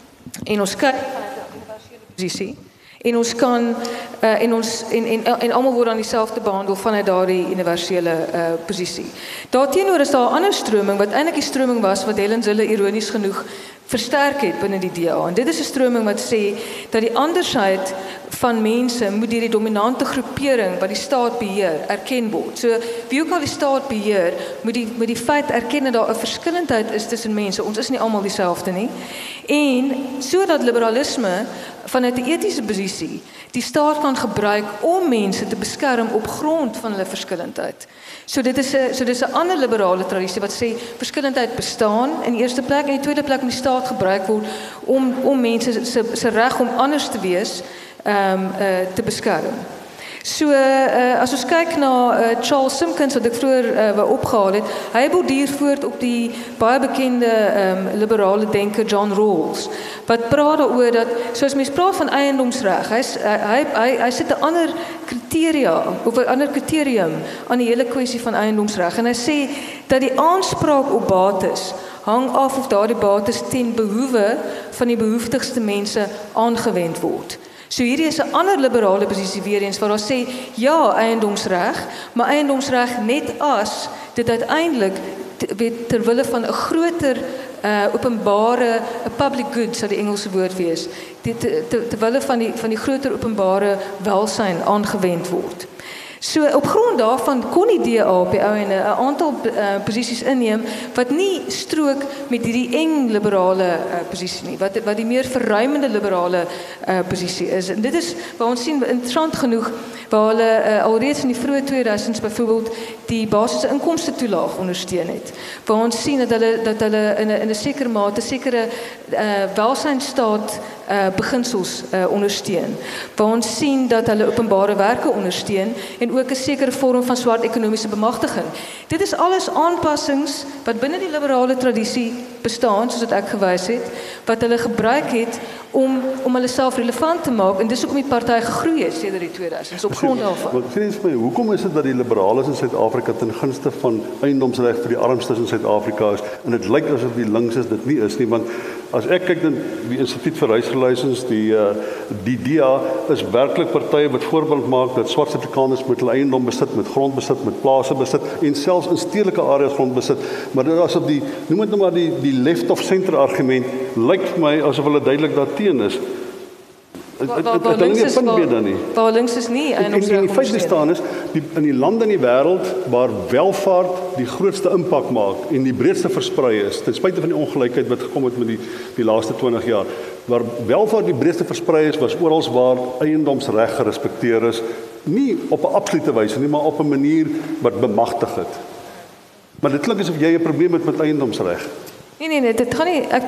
en ons kyk vanuit 'n universele posisie. En ons kan uh, en ons en en en almal word aan dieselfde behandel vanuit daardie universele uh, posisie. Daarteenoor is daar 'n ander stroming wat eintlik die stroming was wat Helen Zille ironies genoeg versterk het binne die D A. En dit is 'n stroming wat sê dat die andersheid van mense moet deur die dominante groepering wat die staat beheer erken word. So wie ook al die staat beheer, moet die moet die feit erken dat daar 'n verskillendheid is tussen mense. Ons is nie almal dieselfde nie. En sodat liberalisme vanuit 'n etiese posisie die staat kan gebruik om mense te beskerm op grond van hulle verskillendheid. So dit is 'n so dis 'n ander liberale tradisie wat sê verskillendheid bestaan in die eerste plek en in die tweede plek moet die staat gebruik word om om mense se se reg om anders te wees ehm um, uh, te beskerm. So uh, as ons kyk na uh, Charles Simpkins wat ek vroeër uh, wou opgehaal het, hy borduur voort op die baie bekende um, liberale denker John Rawls wat praat daaroor dat soos mense praat van eiendomsreg, hy's hy hy hy sit 'n ander kriteria of 'n ander kriterium aan die hele kwessie van eiendomsreg en hy sê dat die aanspraak op bates hang af of daardie bates ten behoewe van die behoeftigste mense aangewend word. So hierdie is 'n ander liberale posisie weer eens waar daar sê ja, eiendomsreg, maar eiendomsreg net as dit uiteindelik weet ter wille van 'n groter uh, openbare 'n public good sou die Engelse woord wees, dit ter, ter wille van die van die groter openbare welsyn aangewend word. So op grond daarvan kon die D A op die ou en 'n aantal uh, posisies inneem wat nie strook met hierdie eng liberale uh, posisie nie, wat wat die meer verruimende liberale uh, posisie is. En dit is waar ons sien interessant genoeg waar hulle uh, alreeds in die vroeë tweeduisends byvoorbeeld die basiese inkomste toelaag ondersteun het. Waar ons sien dat hulle dat hulle in 'n in 'n sekere mate sekere uh, welsynsstaat uh, beginsels uh, ondersteun. Waar ons sien dat hulle openbare werke ondersteun en ook 'n sekere vorm van swart ekonomiese bemagtiging. Dit is alles aanpassings wat binne die liberale tradisie bestaan, soos wat ek gewys het, wat hulle gebruik het om om hulle self relevant te maak en dis hoekom die party gegroei het sedert die tweeduisends op grond daarvan. Wat sê jy vir my, hoekom is dit dat die liberales in Suid-Afrika ten gunste van eiendomsreg vir die armstes in Suid-Afrika is en dit lyk asof die links dit nie is nie, want as ek kyk dan die Instituut vir Reisverlysings, die uh, die D A is werklik partye wat voorbeeld maak dat swart Suid-Afrikaners met hulle eiendom besit, met grond besit, met plase besit en selfs in stedelike areas grond besit. Maar dit asof die noem dit nou maar die die left of center argument lyk vir my asof hulle duidelik daarteen is. Waar links is nie. Waar links is nie en ons die feit staan is die in die lande in die wêreld waar welvaart die grootste impak maak en die breedste versprei is, ten spyte van die ongelykheid wat gekom het met die die laaste twintig jaar, waar welvaart die breedste versprei is, was oral waar eiendomsreg gerespekteer is, nie op 'n absolute wyse nie, maar op 'n manier wat bemagtig het. Maar dit klink asof jy 'n probleem het met eiendomsreg. Nee nee nee, dit gaan nie ek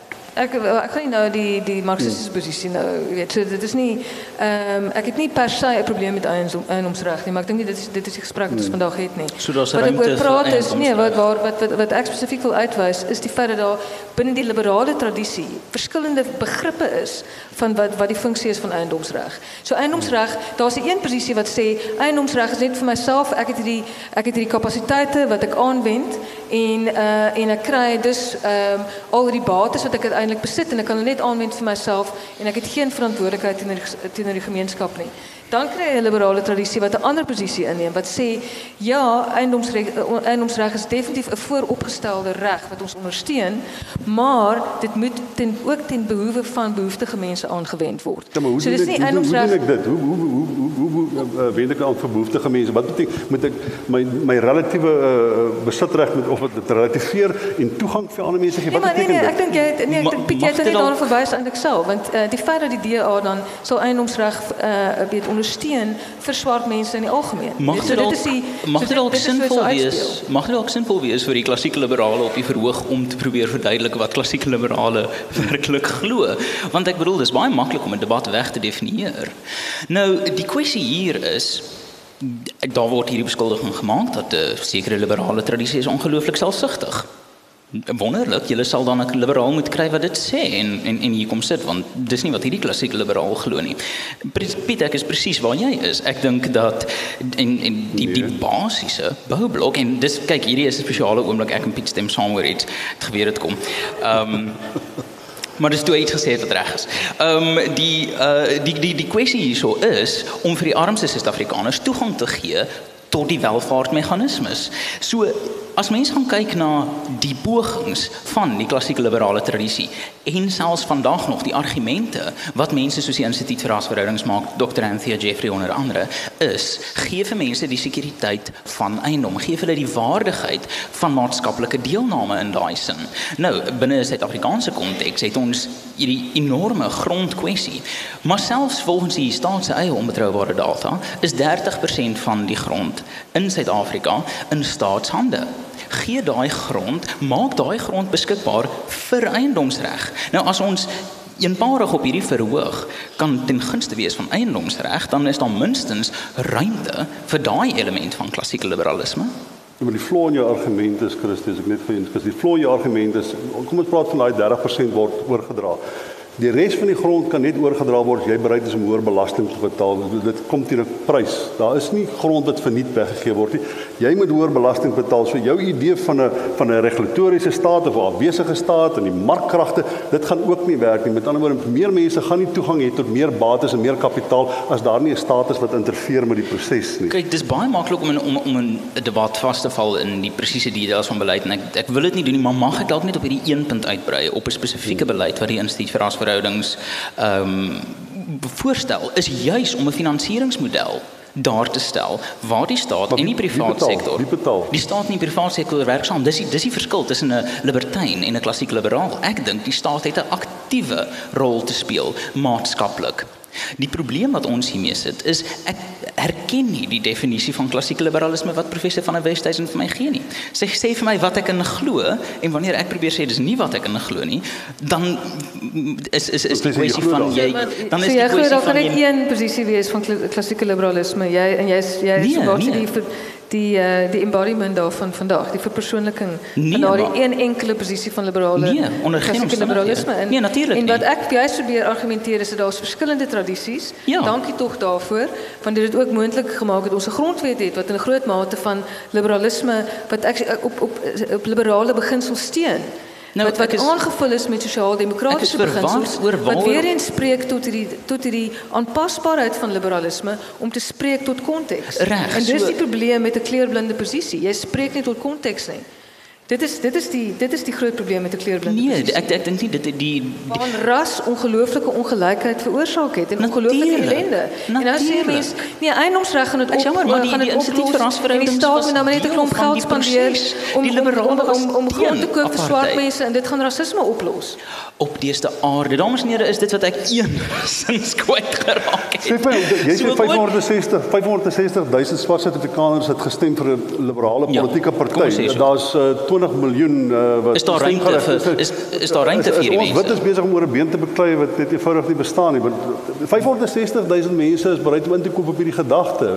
Ek ek gaan nie nou die die marxistiese posisie nou, jy weet, so dit is nie ehm um, ek het nie per se 'n probleem met eiendomsreg nie, maar ek dink nie dit is dit is die gesprek wat ons vandag het nie. So daar's wat ek ruimte oor praat vir is nee, wat waar wat wat wat ek spesifiek wil uitwys is die feit dat daar binne die liberale tradisie verskillende begrippe is van wat wat die funksie is van eiendomsreg. So eiendomsreg, daar's 'n een posisie wat sê eiendomsreg is net vir myself, ek het hierdie ek het hierdie kapasiteite wat ek aanwend en uh en ek kry dus ehm um, al die bates wat ek uiteindelik besit en ek kan hulle net aanwend vir myself en ek het geen verantwoordelikheid teenoor die, teenoor die gemeenskap nie. Dan kry jy 'n liberale tradisie wat 'n ander posisie inneem wat sê ja, eiendomsreg eiendomsreg is definitief 'n vooropgestelde reg wat ons ondersteun, maar dit moet ten ook ten behoewe van behoeftige mense aangewend word. Ja, maar hoe so dis nie eiendomsreg. Hoe doen ek dit? Hoe hoe hoe hoe hoe uh, wend ek aan vir behoeftige mense? Wat beteken moet ek my my relatiewe uh, besitreg met of dit relativeer en toegang vir ander mense gee? Wat nee, beteken nee, nee, dit? Ek dink jy nee, ek dink Piet jy het nie daaroor verwys eintlik self, want uh, die feit dat die D A dan sal eiendomsreg uh, weet ondersteun vir swart mense in die algemeen. Mag dit dalk mag dit dalk sinvol wees? Mag dit dalk sinvol wees vir die klassieke liberale op die verhoog om te probeer verduidelik wat klassieke liberale werklik glo? Want ek bedoel dis baie maklik om 'n debat weg te definieer. Nou die kwessie hier is daar word hierdie beskuldiging gemaak dat 'n sekere liberale tradisie is ongelooflik selfsugtig. Wonderlik, julle sal dan 'n liberaal moet kry wat dit sê en en en hier kom sit want dis nie wat hierdie klassieke liberaal glo nie. Piet, ek is presies waar jy is. Ek dink dat en en die die basiese boublok en dis kyk hierdie is 'n spesiale oomblik ek en Piet stem saam oor iets. Dit gebeur dit kom. Ehm um, maar dis toe iets gesê het wat reg is. Ehm um, die uh die die die kwessie hierso is om vir die armste Suid-Afrikaners toegang te gee tot die welvaartmeganismes. So as mens gaan kyk na die pogings van die klassieke liberale tradisie en selfs vandag nog die argumente wat mense soos die Instituut vir Rasverhoudings maak, dokter Anthea Jeffrey onder andere, is gee vir mense die sekuriteit van eiendom, gee vir hulle die waardigheid van maatskaplike deelname in daai sin. Nou, binne 'n Suid-Afrikaanse konteks het ons hierdie enorme grondkwessie, maar selfs volgens die staat se eie onbetroubare data is dertig persent van die grond in Suid-Afrika in staatshande. Gee daai grond, maak daai grond beskikbaar vir eiendomsreg. Nou as ons eenparig op hierdie verhoog kan ten gunste wees van eiendomsreg, dan is daar minstens ruimte vir daai element van klassieke liberalisme. Ja, maar die flaw in jou argument is, Christus, ek net vir jou, die flaw in jou argument is, kom ons praat van daai dertig persent word oorgedra. Die res van die grond kan net oorgedra word as jy bereid is om hoër belasting te betaal. Dit, dit kom teen 'n prys. Daar is nie grond wat verniet weggegee word nie. Jy moet hoër belasting betaal. So jou idee van 'n van 'n regulatoriese staat of 'n afwesige staat en die markkragte, dit gaan ook nie werk nie. Met ander woorde, meer mense gaan nie toegang hê tot meer bates en meer kapitaal as daar nie 'n staat is wat interfereer met die proses nie. Kyk, dis baie maklik om in, om om 'n debat vas te val in die presiese details van beleid en ek ek wil dit nie doen nie, maar mag ek dalk net op hierdie een punt uitbrei op 'n spesifieke beleid wat die Instituut vir Rasverhoudings ehm um, voorstel is juis om 'n finansieringsmodel daar te stel waar die staat Maar en die wie- wie privaat betaal? sektor. Wie betaal? Die staat en die privaat sektor werk saam. Dis die dis die verskil tussen 'n libertyn en 'n klassiek liberaal. Ek dink die staat het 'n aktiewe rol te speel maatskaplik. Die probleem wat ons hiermee sit is ek herken nie die definisie van klassieke liberalisme wat professor van der Westhuizen vir my gee nie. Sy sê vir my wat ek in glo en wanneer ek probeer sê dis nie wat ek in glo nie, dan is is is die Dis jy kwessie glo van dan. jy dan so is jy die glo kwessie daar kan van net jy een posisie wees van kla- klassieke liberalisme. Jy en jy jy Nee, so wat nee. die ver- die uh, die embodiment daarvan vandag, die verpersoonliking Nee, van daardie maar- een enkele posisie van liberale Nee, onder geen klassieke liberalisme. omstandighede. En, Nee, natuurlijk en wat nie. ek juist probeer argumenteer is dat daar's verskillende tradisies. Ja. Dankie tog daarvoor, want dit het ook moontlik gemaak dat ons 'n grondwet het wat in 'n groot mate van liberalisme wat ek op op op liberale beginsels steun. Nou, wat wat ek is- aangevul is met sosiaal-demokratiese ek is verward beginsels oor wat waaroor- weer eens spreek tot hierdie tot hierdie aanpasbaarheid van liberalisme om te spreek tot konteks. Reg, En dis so- die probleem met 'n kleurblinde posisie. Jy spreek nie tot konteks nie. Dit is dit is die dit is die groot probleem met 'n kleurblinde Nee, posisie. ek ek dink nie dit die, die Waarin ras ongelooflike ongelykheid veroorsaak het en ongelooflike Natuurlijk, ellende. En nou sê natuurlijk. mense, nee, eiendomsreg gaan dit Ek op, jammer, maar die- gaan dit die Instituut oplos vir en Rasverhoudings die staat was moet nou maar net 'n deel klomp van geld die spandeer proses. om Die om, liberale om, was om, om grond te teen koop vir swart apartheid. mense en dit gaan rasisme oplos. op deeste aarde. Dames en here, is dit wat ek eensinns kwyt geraak het. Sê vir my, jy sê So, vyfhonderdsestig vyfhonderdsestig duisend swart Suid-Afrikaners het gestem vir 'n liberale Ja, politieke kom ons party. sê so. Daar's uh, twintig miljoen uh, wat Is daar gestem ruimte gereg- vir- is- is daar ruimte vir hierdie Ons mense? wit is besig om oor 'n been te beklei wat net eenvoudig nie bestaan nie. Want vyfhonderdsestig duisend mense is bereid om in te koop op hierdie gedagte.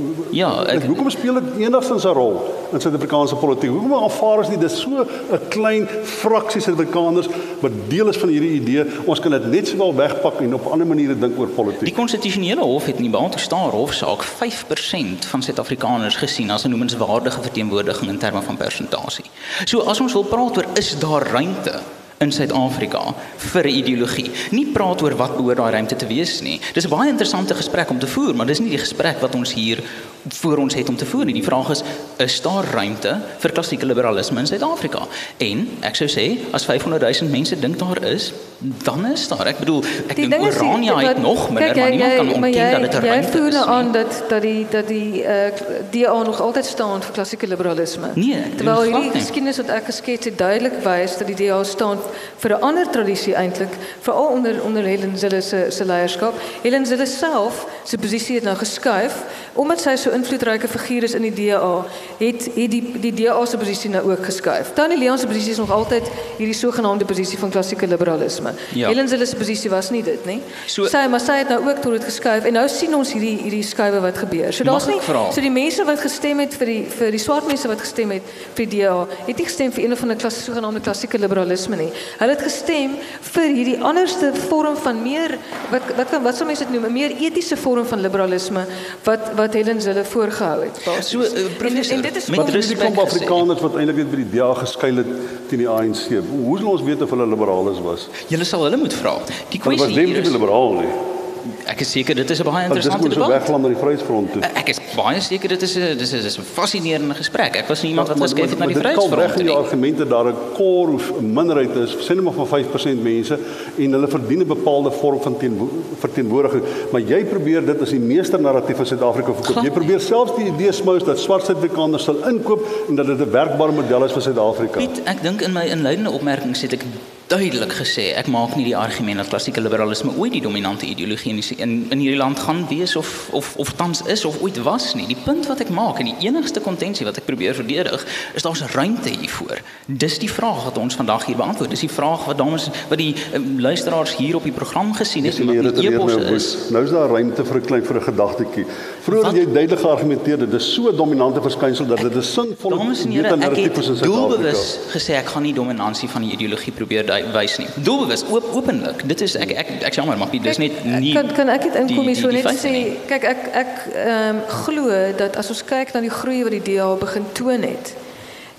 Ja, ek, Ek, hoekom speel dit enigstens 'n rol in Suid-Afrikaanse politiek? Hoekom aanvaar ons nie dis so 'n klein fraksie Suid-Afrikaners wat deel is van hierdie idee? Ons kan dit net sowel wegpak en op ander maniere dink oor politiek. die konstitusionele hof het in die Bantu Star hofsaak vyf persent van Suid-Afrikaners gesien as 'n noemenswaardige verteenwoordiging in terme van persentasie. So as ons wil praat oor is daar ruimte in Suid-Afrika vir 'n ideologie. Nie praat oor wat behoort daai ruimte te wees nie. Dis 'n baie interessante gesprek om te voer, maar dis nie die gesprek wat ons hier voor ons het om te voer nie. Die vraag is, is daar ruimte vir klassieke liberalisme in Suid-Afrika? En ek sou sê, as vyfhonderd duisend mense dink daar is, dan is daar. Ek bedoel, ek Die dink ding is die- Orania het wat- nog minder, kyk, maar jy- niemand jy- kan maar ontken jy- dat dit 'n Jy ruimte voer is nou nie. aan dat dat die dat die uh, D A nog altyd staan vir klassieke liberalisme. Nee, ek doen Terwyl glad hierdie nie. geskiedenis wat ek geskets het duidelik wys dat die D A staan vir 'n ander tradisie eintlik, veral onder onder Helen Zille se se leierskap. Helen Zille self se posisie het nou geskuif omdat sy so invloedryke figuur is in die D A, het het die die D A se posisie nou ook geskuif. Tony Leon se posisie is nog altyd hierdie sogenaamde posisie van klassieke liberalisme. Ja. Helen Zille se posisie was nie dit nie. So- sy maar sy het nou ook tot dit geskuif en nou sien ons hierdie hierdie skuwe wat gebeur. So daar's Mag nie ek vra? so die mense wat gestem het vir die vir die swart mense wat gestem het vir die D A, het nie gestem vir een of ander klas sogenaamde klassieke liberalisme nie. Hulle het gestem vir hierdie anderste vorm van meer wat wat kan wat sou mense dit noem, 'n meer etiese vorm van liberalisme wat wat Helen Zille voorgehou het. basies. So, uh, professor, en, en dit is met Wat is die respek klomp gesê. Afrikaners wat eintlik net by die D A geskuil het teen die A N C? Hoe sal ons weet of hulle liberales was? Julle sal hulle moet vra. Die Hulle was kwessie definitief hier nie is, liberaal nie. ek is seker dit is 'n baie Want dis interessante moet so debat. wegland na die Vryheidsfront toe. Ek is baie seker dit is 'n dis is dis 'n fascinerende gesprek. Ek was nie iemand wat Maar- geskuif het na maar die dit kan Vryheidsfront weg in die nie. argumente daar 'n core of 'n minderheid is, sê net maar van vyf persent mense en hulle verdien 'n bepaalde vorm van teenwo- verteenwoordiging. Maar jy probeer dit as die meester narratief van Suid-Afrika verkoop. Glad Jy probeer selfs die idee smous dat swart Suid-Afrikaners sal inkoop en dat dit 'n werkbare model is vir Suid-Afrika. Piet, ek dink in my inleidende opmerkings het ek duidelik gesê, ek maak nie die argument dat klassieke liberalisme ooit die dominante ideologie in die, in, in hierdie land gaan wees of, of, of tans is of ooit was nie. Die punt wat ek maak en die enigste kontensie wat ek probeer verdedig, is daar's ruimte hiervoor. Dis die vraag wat ons vandag hier beantwoord. Dis die vraag wat dames wat die um, luisteraars hier op die program gesien het, Dis wat meer die dit e-posse nou is. Nou is daar ruimte vir 'n klein vir 'n gedagtetjie. Vroeger het jy duidelik geargumenteer dat dit is so 'n dominante verskynsel dat dit 'n sinvolle Dames en here, ek meta-narratief is in het Suid-Afrika. doelbewus gesê ek gaan nie dominansie van die ideologie probeer du- wys nie. Doelbewus, oop, openlik. Dit is ek ek ek jammer, maar dis net nie. Kan kan ek dit inkom die- hier so die- die net feite sê, nie. kyk ek ek ehm um, glo dat as ons kyk na die groei wat die D A begin toon het,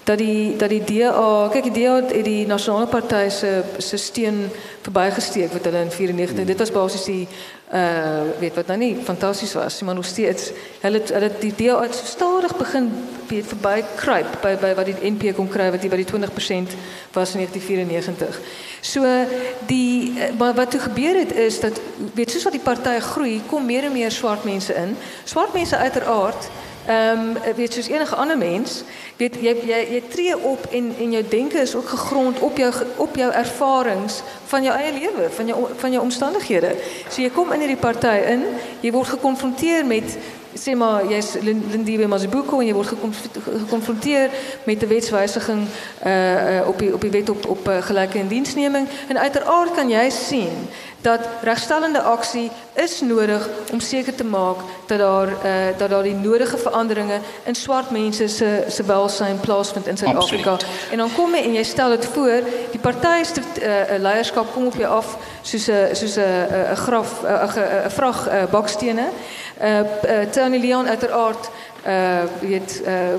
dat die dat die D A, kyk die D A het die Nasionale Party se se steun verbygesteek wat hulle in vyrennegentig. Hmm. Dit was basies die uh weet wat nou nie fantasties was, maar nog steeds hulle hulle die D A het so stadig begin weet verby kruip by by wat die N P kon kry wat die by die twintig persent was in negentien vyrennegentig. So die maar wat toe gebeur het is dat weet soos wat die party groei, kom meer en meer swart mense in. Swart mense uiteraard Ehm um, weet soos enige ander mens, weet jy jy jy tree op en en jou denke is ook gegrond op jou op jou ervarings van jou eie lewe, van jou van jou omstandighede. So jy kom in hierdie party in, jy word gekonfronteer met sê maar jy's Lindiwe Mazibuko en jy word gekonfronteer met 'n wetswysiging uh, uh op die op die wet op op uh, gelyke indiensneming en uiteraard kan jy sien dat regstellende aksie is nodig om seker te maak dat daar uh, dat daar die nodige veranderinge in swart mense se se welsyn plaasvind in Suid-Afrika. En dan kom jy en jy stel dit voor, die party se uh, leierskap kom op jou af soos 'n soos 'n 'n graf 'n 'n vrag uh, bakstene. Uh, uh, Tony Leon uiteraard uh weet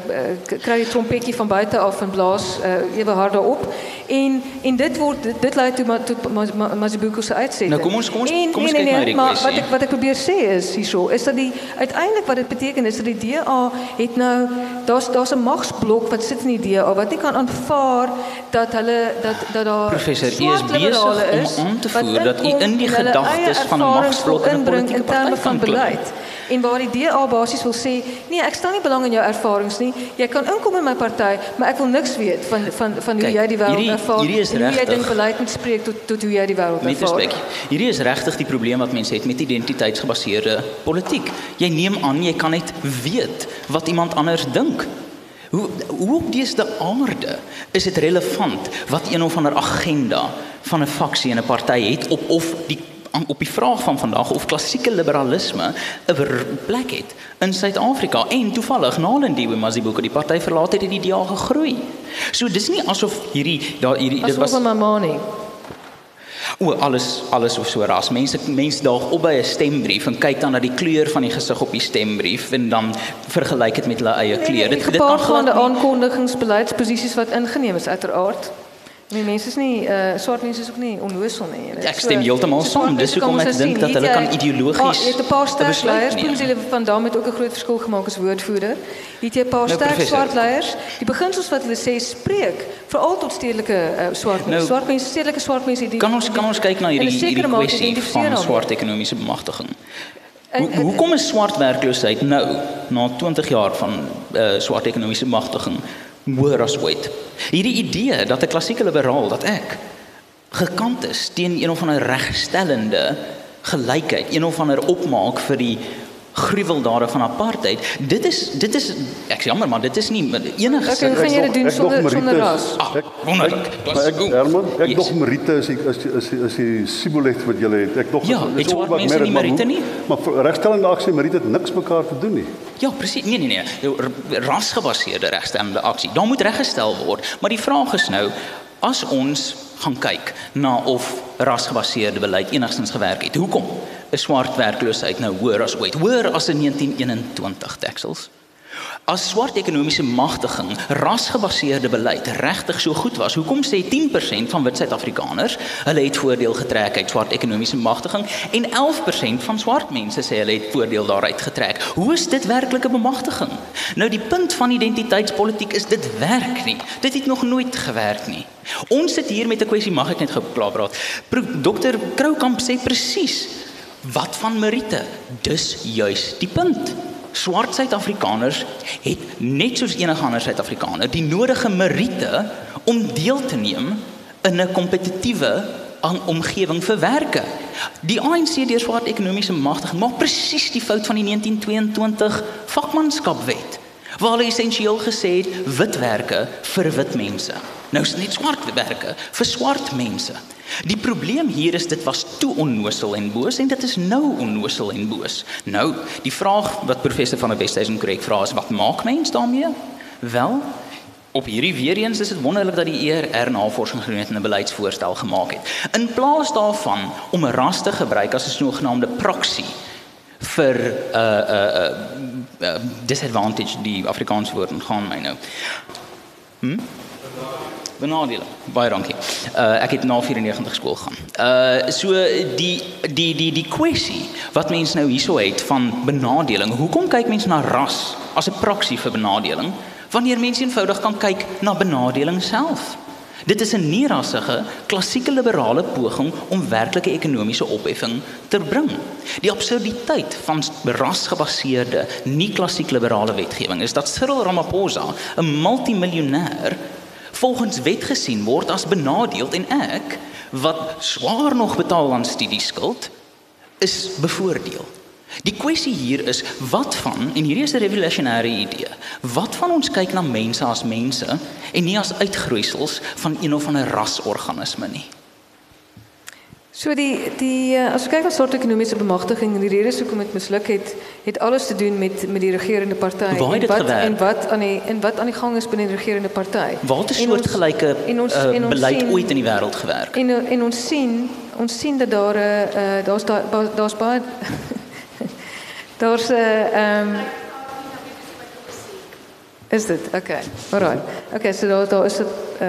uh kry die trompetjie van buite af en blaas uh, ewe harder op en en dit word dit, dit lei toe maar tot Mazibuko se uitsetting. Nou kom ons kom ons en, kom ons nee, kyk nee, na die maar kwessie. wat ek wat ek probeer sê is hierso is dat die uiteindelik wat dit beteken is dat die D A het nou daar's daar's 'n magsblok wat sit in die D A wat nie kan aanvaar dat hulle dat dat daar Professor, u is besig om aan te voer dat u in die gedagtes van 'n magsblok in 'n politieke party van beleid. En waar die D A basies wil sê, nee, ek stel nie belang in jou ervarings nie. Jy kan inkom in my party, maar ek wil niks weet van van van hoe Kijk, jy die wêreld hierdie- ervaar hierdie is en hoe jy regtig- dink beleid moet spreek tot tot hoe jy die wêreld Met ervaar. respek. Hierdie is regtig die probleem wat mense het met identiteitsgebaseerde politiek. Jy neem aan jy kan net weet wat iemand anders dink. Hoe hoe op dese aarde is dit relevant wat een of ander agenda van 'n faksie en 'n party het op of die op die vraag van vandag of klassieke liberalisme 'n plek het in Suid-Afrika en toevallig na Lindiwe Mazibuko die party verlaat het, het die D A gegroei. So dis nie asof hierdie daar hierdie dit was Asof my ma nie. O, alles alles of so ras. Mense mense daag op by 'n stembrief en kyk dan na die kleur van die gesig op die stembrief en dan vergelyk dit met hulle eie kleur. Nee, nee, Dit dit gepaardgaande glad nie- aankondigings, beleidsposisies wat ingeneem is uiteraard. Die mense is nie uh swart mense is ook nie onnoosel nie. jy weet. Ek stem heeltemal so saam. swart Dis mense hoekom kan ek ons dink sien. dat hulle Het kan jy- ideologies Ah, jy het 'n paar een sterk besluit leiers, neem. Prinsloo van Dam het ook 'n groot verskil gemaak as woordvoerder. Het jy 'n paar Nou, sterk professor. swart leiers? Die beginsels wat hulle sê spreek veral tot stedelike uh, swart mense. Nou, swart mense, stedelike swart mense die Kan ons kan ons kyk na in 'n hierdie sekere hierdie mate kwessie identifiseer van daarmee. swart ekonomiese bemagtiging. En- Hoe en- hoekom is swart werkloosheid nou na twintig jaar van uh, swart ekonomiese bemagtiging hoër as ooit? Hierdie idee dat 'n klassieke liberaal dat ek gekant is teen een of ander regstellende gelykheid, een of ander opmaak vir die gruweldade van apartheid. Dit is dit is ek sê jammer maar dit is nie enige Ek kan jy dit doen Ek dog sonder Mariete sonder is- ras. Ah, Ek- wonderlik. ek- Dit was maar ek goed. Herman, ek Yes. dog Mariete is die is die, is die, is die sibolet wat jy het. Ek dog Ja, is het swart all wat mense merit, nie maar Mariete hoe- nie? Maar vir regstellende aksie Mariete het niks mekaar te doen nie. Ja, presies. Nee nee nee. Jou r- rasgebaseerde regstellende aksie. Daar moet reggestel word. Maar die vraag is nou, as ons gaan kyk na of rasgebaseerde beleid enigstens gewerk het. Hoekom is swart werkloosheid nou hoër as ooit? Hoër as in negentien eenentwintig Texels? As swart ekonomiese magtiging, rasgebaseerde beleid regtig so goed was, hoekom sê tien persent van wit Suid-Afrikaners hulle het voordeel getrek uit swart ekonomiese magtiging en elf persent van swart mense sê hulle het voordeel daaruit getrek? Hoe is dit werklike bemagtiging? Nou die punt van identiteitspolitiek is dit werk nie. Dit het nog nooit gewerk nie. Ons sit hier met 'n kwessie, mag ek net gou klaar praat. Dokter Kroukamp sê presies wat van Mariete? Dis juis die punt. Swart Suid-Afrikaners het net soos enige ander Suid-Afrikaner die nodige meriete om deel te neem in 'n kompetitiewe omgewing vir werke. Die A N C deur swart ekonomiese magtiging maak presies die fout van die negentien tweeëntwintig vakmanskapwet, waar hulle essensieel gesê het wit werke vir wit mense. Nou is dit net swart werke vir swart mense. Die probleem hier is dit was toe onnosel en boos en dit is nou onnosel en boos. Nou, die vraag wat professor van der Westhuizen korrek vra is, wat maak mens daarmee? Wel, op hierdie weer eens is dit wonderlik dat die E R R navorsing gedoen het en 'n beleidsvoorstel gemaak het. In plaas daarvan om 'n ras te gebruik as 'n sogenaamde proxy vir 'n uh, 'n uh, uh, uh, disadvantage, die Afrikaans woord gaan my nou. Hm? Benadeling. Baie dankie. Uh, ek het na vyf-en-negentig skool gegaan. Uh, so die die die die kwessie wat mense nou hierso het van benadeling. Hoekom kyk mense na ras as 'n praksie vir benadeling wanneer mense eenvoudig kan kyk na benadeling self? Dit is 'n nie-rassige, klassieke liberale poging om werklike ekonomiese opheffing te bring. Die absurditeit van rasgebaseerde, nie-klassiek liberale wetgewing is dat Cyril Ramaphosa, 'n multimiljonair, volgens wet gesien word as benadeeld en ek, wat swaar nog betaal aan studieskuld, is bevoordeel. Die kwessie hier is, wat van, en hierdie is 'n revolusionêre idee, wat van ons kyk na mense as mense en nie as uitgroeisels van een of ander rasorganisme nie? So die die uh, as jy kyk na soort ekonomiese bemagtiging en die redes hoekom dit misluk het, het alles te doen met met die regerende party en wat en wat aan die en wat aan die gang is binne die regerende party. Waar het 'n soortgelyke uh, beleid sien, ooit in die wêreld gewerk? En en ons sien ons sien dat daar 'n uh, daar's daar daar's baie daar's 'n ehm um, is dit? Okay. Alright. Okay, so daar daar is 'n uh,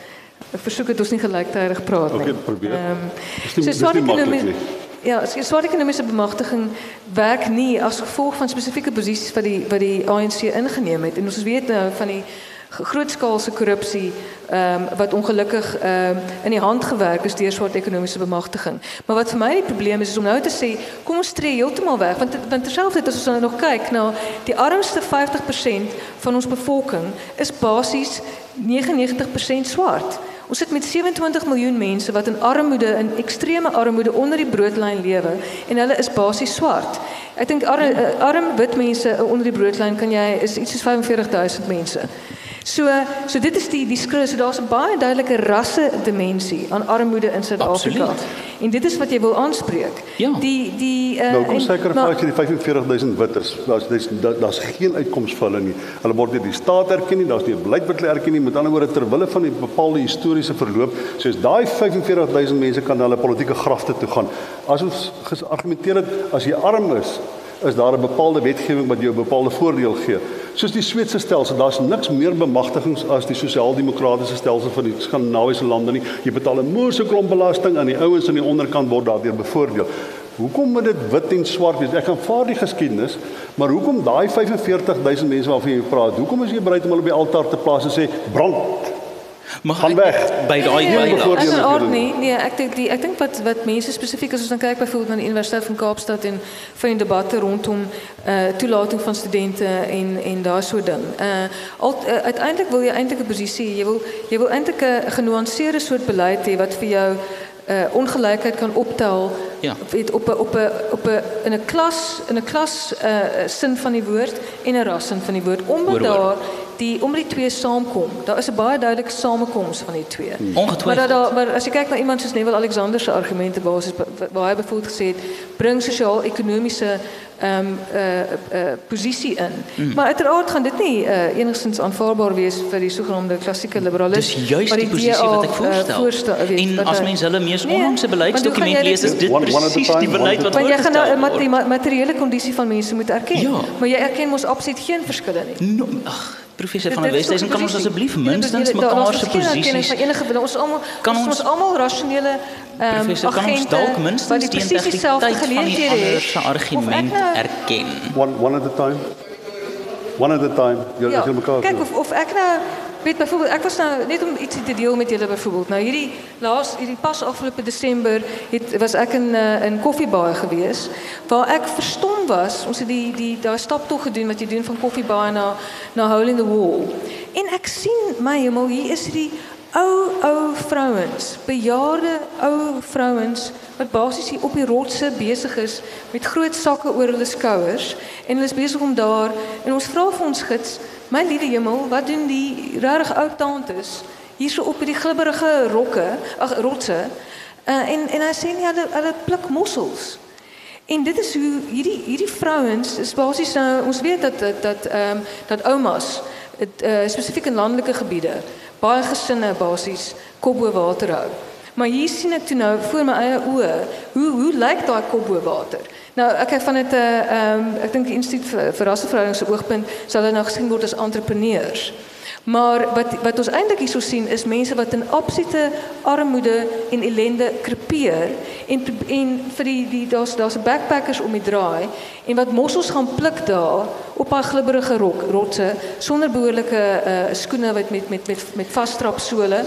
ek versoek dit ons nie gelyktydig praat nie. Okay, probeer. Ehm um, so swart ekonomie ja, swart ekonomiese bemagtiging werk nie as gevolg van spesifieke posisies wat die wat die A N C ingeneem het. En ons weet nou van die grootskaalse korrupsie ehm um, wat ongelukkig ehm um, in die hand gewerk is deur swart ekonomiese bemagtiging. Maar wat vir my die probleem is is om nou te sê kom ons tree heeltemal weg want want terselfdertyd as ons nou nog kyk na die armste vyftig persent van ons bevolking is basies negenennegentig persent swart. Ons sit met sewe-en-twintig miljoen mense wat in armoede, in ekstreme armoede onder die broodlyn lewe en hulle is basies swart. Ek dink arm, arm wit mense onder die broodlyn kan jy is iets soos vyfenveertig duisend mense. So so dit is die die skrif, so daar's 'n baie duidelike rasse dimensie aan armoede in Suid-Afrika. En dit is wat jy wil aanspreek. Ja. Die die uh, nou kom seker vas jy die vyfenveertig duisend witters. Daar's daar's geen uitkoms vir hulle nie. Hulle word deur die staat erken nie, daar's nie 'n beleid wat hulle erken nie. Met ander woorde ter wille van die bepaalde historiese verloop, soos daai vyfenveertig duisend mense kan hulle politieke grafte toe gaan. As ons geargumenteer het as jy arm is, is daar 'n bepaalde wetgewing wat jou 'n bepaalde voordeel gee. Soos die Sweedse stelsel, daar's niks meer bemagtigings as die sosiaal-demokratiese stelsel van die Skandinawiese lande nie. Jy betaal 'n moorse klomp belasting en die ouens aan die onderkant word daardeur bevoordeel. Hoekom moet dit wit en swart wees? Ek kan vaar die geskiedenis, maar hoekom daai vyfenveertig duisend mense waarvan jy praat? Hoekom is jy bereid om hulle op die altaar te plaas en sê brand? Maar gaan weg by daai bylaag. Nee, nee, ek dink die ek dink wat wat mense spesifiek as ons dan kyk byvoorbeeld na die Universiteit van Kaapstad en van die debatte rondom uh toelating van studente en en daai so ding. Uh, al, uh uiteindelik wil jy eintlik 'n posisie, jy wil jy wil eintlik 'n genuanceerde soort beleid hê wat vir jou uh ongelykheid kan optel. Ja. Weet op 'n op 'n op 'n in 'n klas in 'n klas uh sin van die woord en 'n ras sin van die woord omdat daar die om die twee saamkom. Daar is 'n baie duidelike samekoms van die twee. Hmm. Ongetwyfeld. Maar dat daar maar as jy kyk na iemand soos Neville Alexander se argumente basis waar hy byvoorbeeld gesê het bring sosiaal-ekonomiese ehm um, uh uh posisie in. Hmm. Maar uiteraard gaan dit nie uh, enigstens aanvaarbaar wees vir die sogenaamde klassieke liberalisme. Dis juist die posisie wat ek voorstel. Uh, voorstel weet, en as mense hulle mees onlangse beleidsdokument lees, is dit presies die beleid wat want jy gaan nou 'n mat materiële kondisie van mense moet erken. Ja. Maar jy erken mos absoluut geen verskille nie. No, ag, professor van der Westhuizen, kan ons asseblief minstens mekaar se posisies ons almal kan ons almal rasionele ehm um, kan ons dalk minstens die integriteit van die ander se argument erken. One one at a time. One at a time. Jy ja, jy mekaar. Kyk of of ek nou weet byvoorbeeld ek was nou net om ietsie te deel met julle byvoorbeeld. Nou hierdie laas hierdie pas afgelope Desember het was ek in uh, in Koffiebaai gewees waar ek verstom was. Ons het die die daar staptog gedoen wat jy doen van Koffiebaai na na Hole in the Wall. En ek sien my hemel, hier is die ou ou vrouens, bejaarde ou vrouens wat basies hier op die rotse besig is met groot sakke oor hulle skouers en hulle is besig om daar en ons vra vir ons gids, my liewe hemel, wat doen die regtig ou tantes hier so op by die glibberige rokke, ag rotse uh, en en hy sê nie hulle hulle pluk mossels. En dit is hoe hierdie hierdie vrouens is basies nou ons weet dat dat dat ehm um, dat oumas het uh, spesifiek in landelike gebiede baie gesinne basies kop bo water hou. Maar hier sien ek toe nou voor my eie oë hoe hoe lyk daai kop bo water? Nou, okay, van het, uh, um, ek dink die Instituut vir, vir Rasverhoudings se oogpunt sal hulle nou gesien word as entrepreneurs. Maar wat wat ons eintlik hierso sien is mense wat in absolute armoede en ellende krepeer en en vir die die daar's daar's backpackers om die draai en wat mossels gaan pluk daar op haar glibberige rok rotse sonder behoorlike uh, skoene wat met met met met vasstrap sole.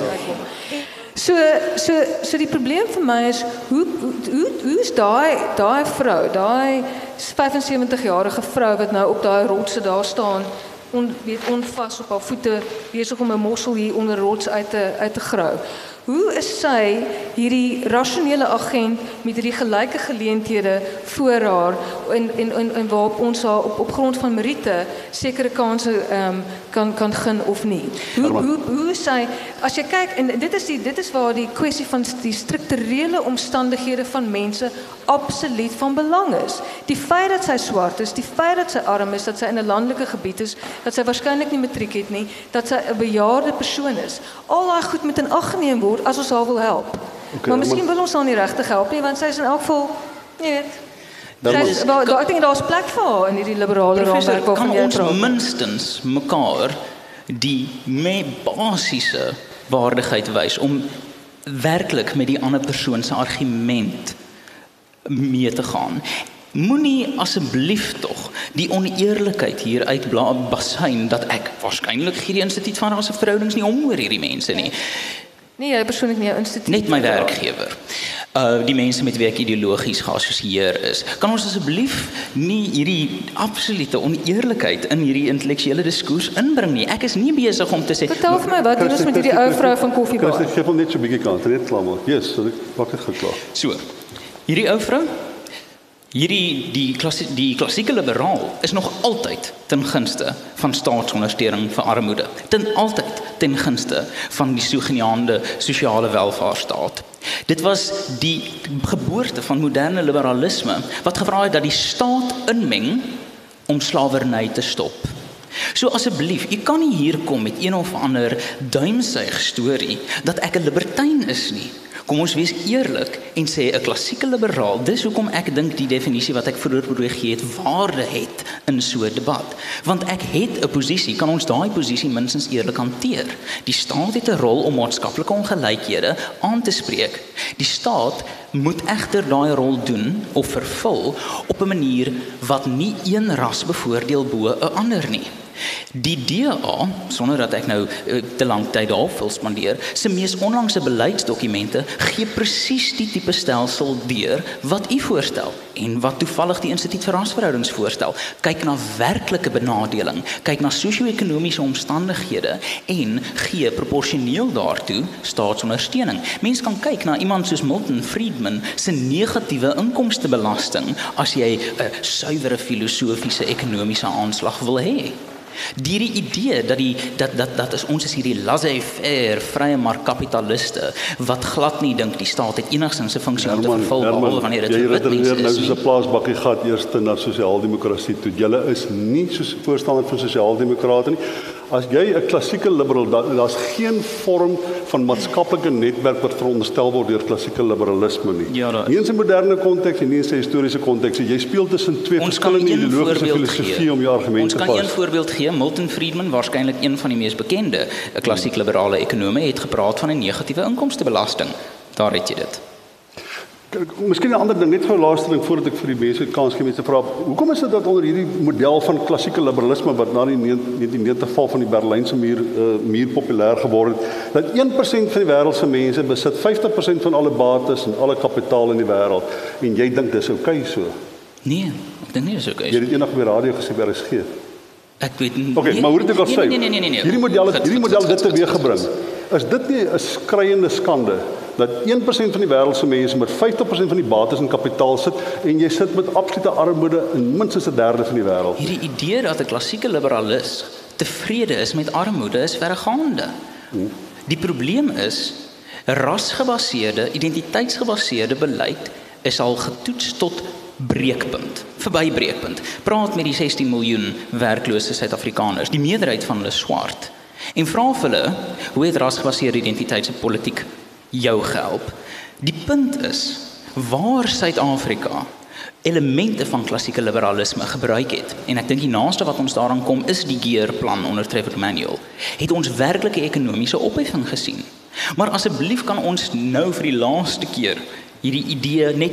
So so so die probleem vir my is hoe hoe hoe is daai daai vrou, daai vyf-en-sewentig-jarige vrou wat nou op daai rotse daar staan on, weet onvas op haar voete besig om 'n mossel hier onder rots uit te uit te grou. Hoe is sy hierdie rasionele agent met hierdie gelyke geleenthede voor haar en en en, en waarop ons haar op op grond van meriete sekere kansse um, kan kan gun of nie. Hoe hoe hoe is sy as jy kyk en dit is die dit is waar die kwessie van die strukturele omstandighede van mense absoluut van belang is. Die feit dat sy swart is, die feit dat sy arm is, dat sy in 'n landelike gebied is, dat sy waarskynlik nie matriek het nie, dat sy 'n bejaarde persoon is. Al daai goed moet in ag geneem word as ons haar wil help. Okay, maar miskien wil ons haar nie regtig help nie want sy is in elk geval, jy weet, sy is, wel, daar, ek dink daar's plek vir haar in hierdie liberale raamwerk waarvan jy praat. Kan ons minstens mekaar die me basiese waardigheid wys om werklik met die ander persoon se argument mee te gaan. Moenie asseblief tog die oneerlikheid hier uitbasyn dat ek waarskynlik gee die Instituut van Rasverhoudings nie om oor hierdie mense nie. Nee, jy persoonlik nie 'n instituut. Net my werkgewer. Uh die mense met wie ek ideologies geassosieer is. Kan ons asseblief nie hierdie absolute oneerlikheid in hierdie intellektuele diskurs inbring nie? Ek is nie besig om te sê vertel vir my wat doen ons met hierdie ou vrou van Koffiebar? Ek gee net so 'n bietjie kans, net klaar maak. Yes, so ek maak dit geklaar. So. Hierdie ou vrou Hierdie die klassie die klassieke liberaal is nog altyd ten gunste van staatsondersteuning vir armoede. Ten altyd ten gunste van die sogenaamde sosiale welvaartsstaat. Dit was die geboorte van moderne liberalisme wat gevra het dat die staat inmeng om slawerny te stop. So asseblief, u kan nie hier kom met een of ander duimsuig storie dat ek 'n libertyn is nie. Kom ons wees eerlik en sê 'n klassieke liberaal, dis hoekom ek dink die definisie wat ek vroeër probeer gee het waarde het in so 'n debat. Want ek het 'n posisie, kan ons daai posisie minstens eerlik hanteer. Die staat het 'n rol om maatskaplike ongelykhede aan te spreek. Die staat moet egter daai rol doen of vervul op 'n manier wat nie een ras bevoordeel bo 'n ander nie. Die D A, sonder dat ek nou te lank tyd daarop wil spandeer, se mees onlangse beleidsdokumente gee presies die tipe stelsel deur wat u voorstel en wat toevallig die Instituut vir Rasverhoudings voorstel. Kyk na werklike benadeling, kyk na sosio-ekonomiese omstandighede en gee proporsioneel daartoe staatsondersteuning. Mens kan kyk na iemand soos Milton Friedman se negatiewe inkomstebelasting as jy 'n suiwere filosofiese ekonomiese aanslag wil hê. Die idee dat die dat dat dat is ons is hierdie laissez-faire vrye markkapitaliste wat glad nie dink die staat het enigstens 'n funksie om te vervul behalwe wanneer dit vir wit mense is. Nou soos 'n plaasbakkie gat eers na sosiaaldemokrasie toe. Julle is nie soos voorstander van sosiaaldemokrate nie. As jy 'n klassieke liberaal, daar's geen vorm van maatskaplike netwerk wat veronderstel word deur klassieke liberalisme nie. Ja, nie in 'n moderne konteks en nie in 'n historiese konteks. Jy speel tussen twee verskillende ideologiese filosofieë om jou argumente te pas. Ons kan een voorbeeld gee. Milton Friedman, waarskynlik een van die mees bekende klassiek liberale ekonome, het gepraat van 'n negatiewe inkomstebelasting. Daar het jy dit. Miskien 'n ander ding, net gou laaste ding voordat ek vir die mense kans gee om te vra. Hoekom is dit dat onder hierdie model van klassieke liberalisme wat na die negentien negentig val van die Berlynse muur uh, muur populêr geword het, dat een persent van die wêreld se mense besit vyftig persent van alle bates en alle kapitaal in die wêreld en jy dink dis oukei so? Nee, ek dink nie dis oukei. Jy het eendag op die radio gesê by R S G. Ek weet nie. Okay, nee, maar hoe dit ook al sê. Nee, nee, nee, nee, nee. Hierdie model het hierdie model dit teweeggebring. Is dit nie 'n skreiende skande dat een persent van die wêreld se mense met vyftig persent van die bates en kapitaal sit en jy sit met absolute armoede in minstens 'n derde van die wêreld? Hierdie idee dat 'n klassieke liberalis tevrede is met armoede is verregaande. Hmm. Die probleem is rasgebaseerde, identiteitsgebaseerde beleid is al getoets tot breekpunt, verby breekpunt. Praat met die sestien miljoen werklose Suid-Afrikaners, die meerderheid van hulle swart, en vra vir hulle, hoe het rasgebaseerde identiteitspolitiek jou gehelp? Die punt is, waar Suid-Afrika elemente van klassieke liberalisme gebruik het, en ek dink die naaste wat ons daaraan kom is die Gear-plan onder Trevor Manuel, het ons werklike ekonomiese opheffing gesien. Maar asseblief kan ons nou vir die laaste keer hierdie idee net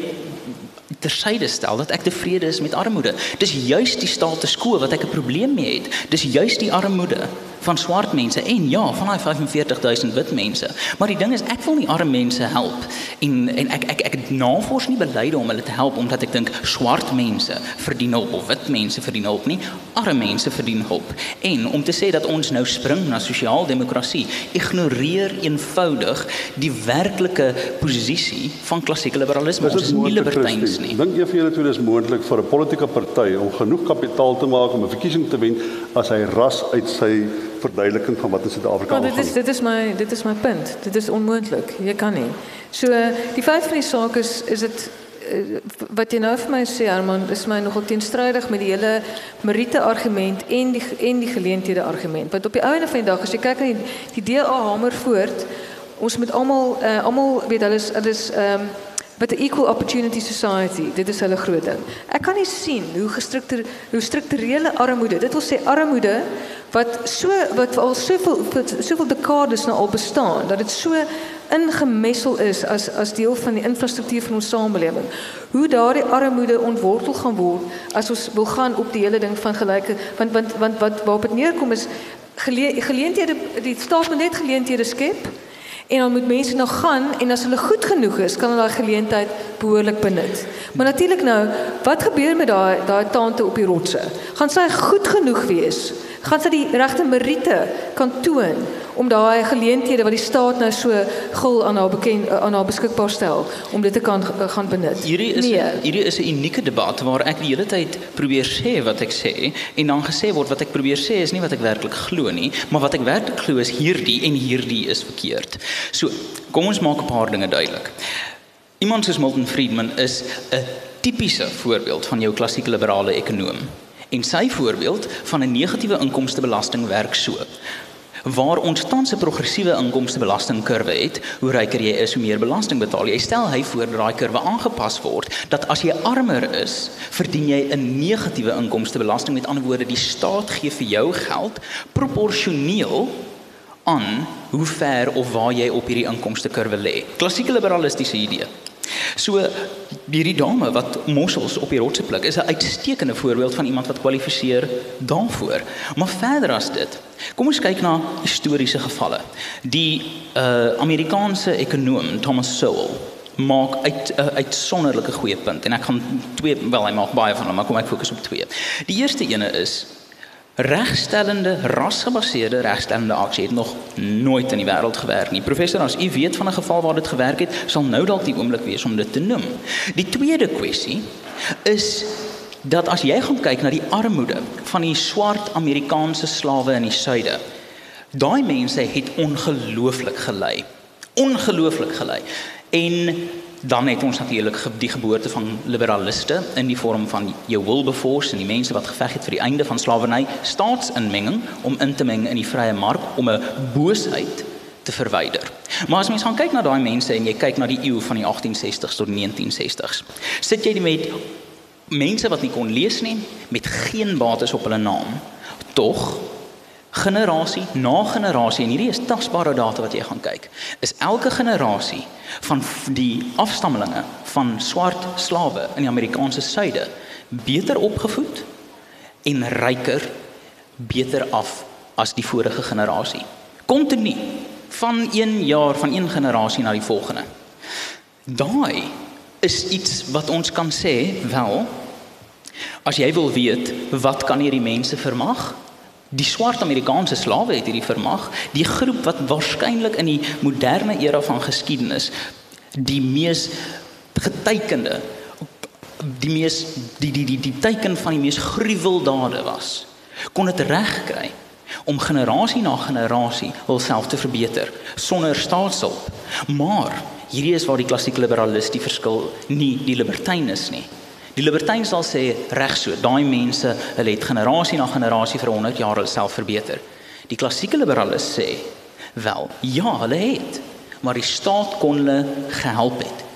tersyde stel, dat ek tevrede is met armoede. Dis juist die status quo wat ek 'n probleem mee het. Dis juist die armoede van swart mense, en ja, van daai vyfenveertig duisend wit mense. Maar die ding is, ek wil nie arme mense help, en, en ek, ek, ek het navors nie beleide om hulle te help, omdat ek dink, swart mense verdien hulp, of wit mense verdien hulp nie, arme mense verdien hulp. En om te sê dat ons nou spring na sosiaaldemokrasie, ignoreer eenvoudig die werklike posisie van klassieke liberalisme. Ons is nie libertyns nie. Dink een van julle twee dis moontlik vir 'n politieke party om genoeg kapitaal te maak om 'n verkiesing te wen as hy ras uit sy verduideliking van wat in Suid-Afrika Maar dit aangaan? is dit is my dit is my punt. Dit is onmoontlik. Jy kan nie. So die feit van die saak is is dit uh, wat jy nou vir my sê, Herman, is my nogal teenstrydig met die hele meriete argument en die en die geleenthede argument. Want op die einde van die dag as jy kyk na die, die D A hamer voort, ons moet almal uh, almal weet hulle is hulle is ehm um, But the Equal Opportunity Society, dit is hulle groot ding. Ek kan nie sien hoe gestruktur, hoe strukturele armoede, dit wil sê armoede wat so wat al soveel soveel dekades nou al bestaan, dat dit so ingemessel is as as deel van die infrastruktuur van ons samelewing. Hoe daardie armoede ontwortel gaan word as ons wil gaan op die hele ding van gelyke, want want want wat waarop dit neerkom is gelee, geleenthede, die staat moet net geleenthede skep. En dan moet mense nou gaan, en as hulle goed genoeg is, kan hulle daai geleentheid behoorlik benut. Maar natuurlik nou, wat gebeur met daai daai tante op die rotse? Gaan sy goed genoeg wees? Gaan sy die regte meriete kan toon om daai geleenthede wat die staat nou so gul aan haar bekend aan haar beskikbaar stel om dit te kan gaan benut? Hierdie is nee. hierdie is 'n unieke debat waar ek die hele tyd probeer sê wat ek sê, en dan gesê word wat ek probeer sê is nie wat ek werklik glo nie, maar wat ek werklik glo is hierdie en hierdie is verkeerd. So, kom ons maak 'n paar dinge duidelik. Iemand soos Milton Friedman is 'n tipiese voorbeeld van jou klassieke liberale ekonoom. En sy voorbeeld van 'n negatiewe inkomstebelasting werk so. Waar ons tans 'n progressiewe inkomstebelastingkurwe het, hoe ryker jy is, hoe meer belasting betaal jy. Stel hy voor dat daai kurwe aangepas word, dat as jy armer is, verdien jy 'n negatiewe inkomstebelasting. Met ander woorde, die staat gee vir jou geld proporsioneel aan hoe ver of waar jy op hierdie inkomstekurwe lê. Klassieke liberalistiese idee. So, hierdie dame wat mossels op die rotse pluk, is 'n uitstekende voorbeeld van iemand wat kwalifiseer daarvoor. Maar verder as dit, kom ons kyk na historiese gevalle. Die uh, Amerikaanse ekonoom Thomas Sowell maak uit 'n uh, uitsonderlike goeie punt, en ek gaan twee, wel hy maak baie van hulle, maar kom ek fokus op twee. Die eerste ene is, regstellende, rasgebaseerde regstellende aksie het nog nooit in die wêreld gewerk nie. Professor, as u weet van 'n geval waar dit gewerk het, sal nou dalk die oomblik wees om dit te noem. Die tweede kwessie is dat as jy gaan kyk na die armoede van die swart Amerikaanse slawe in die suide, daai mense het ongelooflik gelei. Ongelooflik gelei. En dan het ons natuurlik die geboorte van liberaliste in die vorm van jou Wilberforce en die mense wat geveg het vir die einde van slawerny, staatsinmenging om in te meng in die vrye mark om 'n boosheid te verwyder. Maar as mens gaan kyk na daai mense en jy kyk na die eeu van die agttien sestigs tot negentien sestigs, sit jy met mense wat nie kon lees nie, met geen bates op hulle naam. Tog generasie na generasie, en hierdie is tasbare data wat jy gaan kyk, is elke generasie van die afstammelinge van swart slawe in die Amerikaanse suide beter opgevoed en ryker, beter af as die vorige generasie. Kontinu, van een jaar, van een generasie na die volgende. Daai is iets wat ons kan sê, wel, as jy wil weet, wat kan hierdie mense vermag? Die swart Amerikaanse slawe het hierdie vermag, die groep wat waarskynlik in die moderne era van geskiedenis die mees getekende, die mees die die die die teiken van die mees gruweldade was, kon dit regkry om generasie na generasie hulself te verbeter sonder staatshulp. Maar hierdie is waar die klassieke liberalis die verskil nie die libertyn is nie. Die libertyn sal sê, reg so, daai mense, hulle het generasie na generasie vir honderd jaar hulle self verbeter. Die klassieke liberalis sê, wel, ja, hulle het, maar die staat kon hulle gehelp het.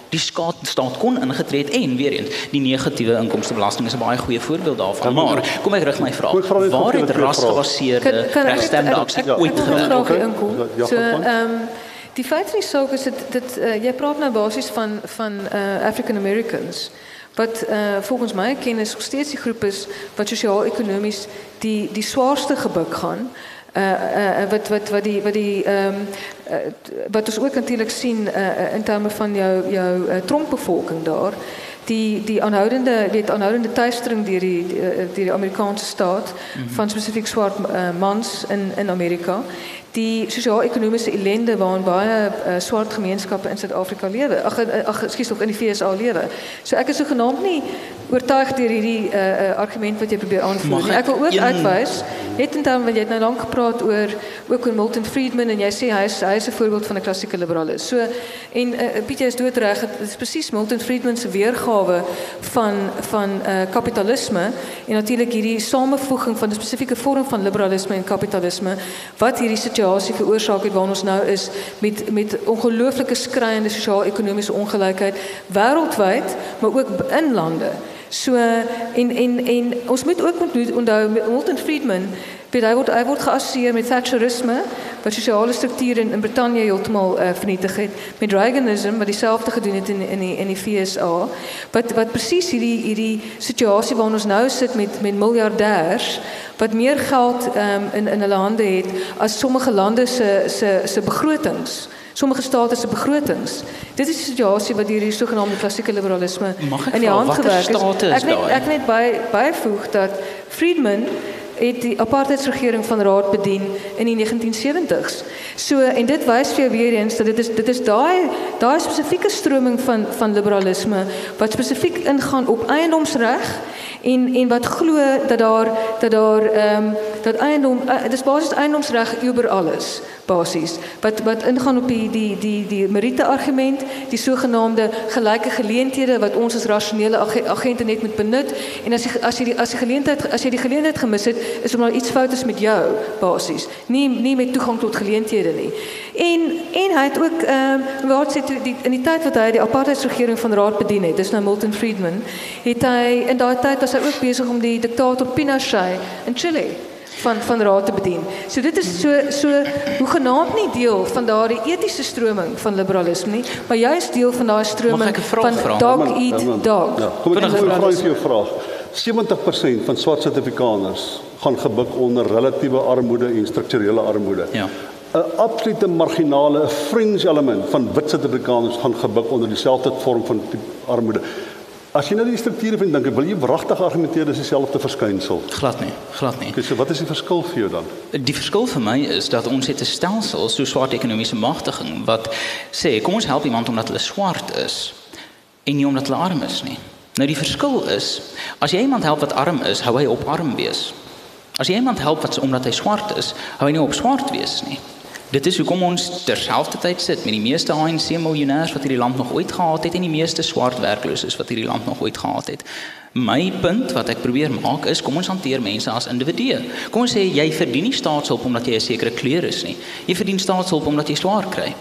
die staat, staat kon ingetree het en weer eens, die negatiewe inkomstebelasting is 'n baie goeie voorbeeld daarvan. Maar kom ek rig my vraag. Waar het rasgebaseerde regstellende aksie ooit gewerk? So, ehm die feit van die saak is dat dit uh, jy praat nou basies van van uh, African Americans wat uh, volgens my kennis nog steeds die groep is wat sosiaal-ekonomies die die swaarste gebuk gaan. Uh, uh, wat wat wat die wat die um, uh, wat ons ook natuurlik sien uh, in terme van jou jou uh, tronkbevolking daar, die die aanhoudende weet aanhoudende tuistering deur die deur die Amerikaanse staat mm-hmm. van spesifiek swart uh, mans in in Amerika, die sosio-ekonomiese ellende waarin baie uh, swart gemeenskappe in Suid-Afrika lewe. Ag ag ekskuus tog in die V S A lewe. So ek is so genaamd nie oortuig deur hierdie uh, uh, argument wat jy probeer aanvoer nie. Ek wil ook uitwys, net en dan want jy het nou lank gepraat oor ook oor Milton Friedman en jy sê hy is hy is 'n voorbeeld van 'n klassieke liberalis. So en uh, Piet jy is doodreg, dit is presies Milton Friedman se weergawe van van uh, kapitalisme en natuurlik hierdie samevoeging van 'n spesifieke vorm van liberalisme en kapitalisme wat hierdie situasie veroorsaak het waar ons nou is met met ongelooflike skreiende sosiaal-ekonomiese ongelykheid wêreldwyd, maar ook in lande. So en en en ons moet ook onthou Milton Friedman, hy word hy word geassosieer met Thatcherisme wat sosiale strukture in, in Brittanje heeltemal uh, vernietig het, met Reaganism wat dieselfde gedoen het in in die in die V S A, wat wat presies hierdie hierdie situasie waarin ons nou sit met met miljardêers wat meer geld um, in in hulle hande het as sommige lande se se se begrotings. Sommige state se begrotings. Dit is die situasie wat hierdie sogenaamde klassieke liberalisme in die hand gewerk is. Ek net ek net by byvoeg dat Friedman het die apartheidsregering van Raad bedien in die negentien sewenties. So en dit wys vir jou weer eens dat dit is dit is daai daai spesifieke stroming van van liberalisme wat spesifiek ingaan op eiendomsreg en en wat glo dat daar dat daar ehm um, dat eiendom uh, dis basies eiendomsreg oor alles basies wat wat ingaan op die die die die Meriete argument, die sogenaamde gelyke geleenthede wat ons as rasionele ag agente net moet benut en as jy as jy die as jy geleentheid as jy die geleentheid gemis het is omdat iets fout is met jou basies, nie nie met toegang tot geleenthede nie. En en hy het ook ehm um, wat sê die in die tyd wat hy die apartheidsregering van Raad bedien het, dis nou Milton Friedman, het hy in daai tyd was hy ook besig om die diktator Pinochet in Chile van van Raad te bedien. So dit is so so hoegenaamd nie deel van daardie etiese stroming van liberalisme nie, maar juist deel van daai stroming van dog eat dog. Ja, kom ek vra vir jou vraag. sewentig persent van swart Suid-Afrikaners gaan gebuk onder relatiewe armoede en strukturele armoede. Ja. 'n Absolute marginale fringe element van wit Suid-Afrikaners gaan gebuk onder dieselfde vorm van armoede. As jy nou die strukture vind, dink ek, wil jy wragtig argumenteer dis dieselfde verskynsel? Glad nie, glad nie. Okay, so wat is die verskil vir jou dan? Die verskil vir my is dat ons het 'n stelsel so swart ekonomiese magtiging wat sê kom ons help iemand omdat hulle swart is en nie omdat hulle arm is nie. Nou die verskil is, as jy iemand help wat arm is, hou hy op arm wees. As jy iemand help wat omdat hy swart is, hou hy nie op swart wees nie. Dit is hoekom ons terselfdertyd sit met die meeste A N C-miljonêers wat hierdie land nog ooit gehad het en die meeste swart werklooses wat hierdie land nog ooit gehad het. My punt wat ek probeer maak is, kom ons hanteer mense as individue. Kom ons sê, jy verdien nie staatshulp omdat jy 'n sekere kleur is nie. Jy verdien staatshulp omdat jy swaar kry.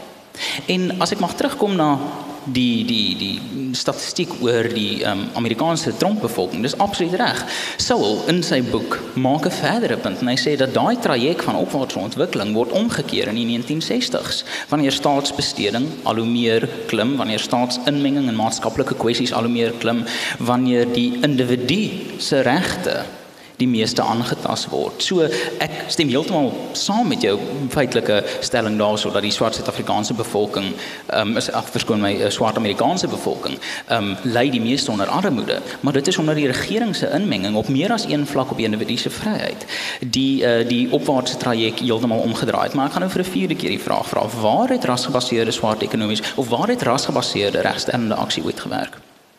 En as ek mag terugkom na die die die statistiek oor die um, Amerikaanse tronkbevolking, dis absoluut reg. Sowell in sy boek maak 'n verdere punt en hy sê dat daai traject van opwaartse ontwikkeling word omgekeer in die negentien sestig's, wanneer staatsbesteding al hoe meer klim, wanneer staatsinmenging in maatskaplike kwessies al hoe meer klim, wanneer die individu se regte die meeste aangetast word. So ek stem heeltemal saam met jou feitelike stelling daarso dat die swart Suid-Afrikaanse bevolking um, is afverskoon my swart Amerikaanse bevolking um, ly die meeste onder armoede, maar dit is omdat die regering se inmenging op meer as een vlak op individu se vryheid die uh, die opwaartse traject heeltemal omgedraai het. Maar ek gaan nou vir 'n vierde keer die vraag vra, waar het rasgebaseerde swart ekonomies of waar het rasgebaseerde regstellende aksie ooit gewerk?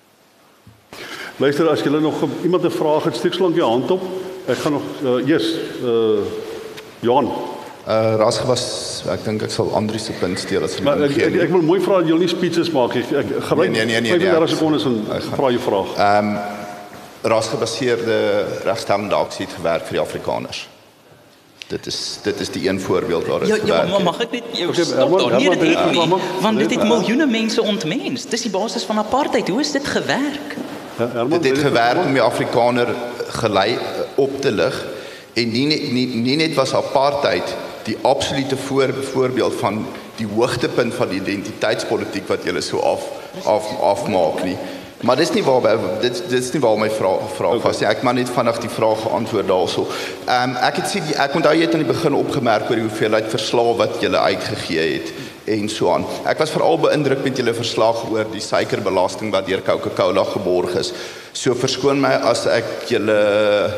Luister, as julle nog iemand 'n vraag het, steek slank jou hand op. Ek gaan nog uh, yes, uh, Johan. Uh, rasgebas, ek dink ek sal Andri se punt steel as maar ek, ek, ek wil mooi vra dat julle nie speeches maak. Ek, ek gebruik nee, nee, nee, nee, vyfendertig sekondes en vra jou vraag. Ehm um, rasgebaseerde regstellende aksie het gewerk vir die Afrikaners. Dit is dit is die een voorbeeld waar dit Ja, ja, gewerk maar het. mag ek net jou Okay, stop Herman, daar? Nee, Herman, dit het Herman, nie, Herman, want dit het Herman. miljoene mense ontmens. Dis die basis van apartheid. Hoe is dit gewerk? Ja, Herman, Dit het wil jy gewerk dit om die Afrikaner gelei op te lig en nie, nie, nie net was apartheid die absolute voor, voorbeeld van die hoogtepunt van die identiteitspolitiek wat julle so af, af, afmaak nie. Maar dis nie waar dit dit is nie waar my vraag vraag okay. was nie. Ek maar net vinnig die vraag geantwoord daarso. Ehm um, ek het sien ek onthou jy het aan die begin opgemerk oor die hoeveelheid verslae wat julle uitgegee het en so aan. Ek was veral beïndruk met julle verslag oor die suikerbelasting wat deur Coca-Cola geborg is. So verskoon my as ek julle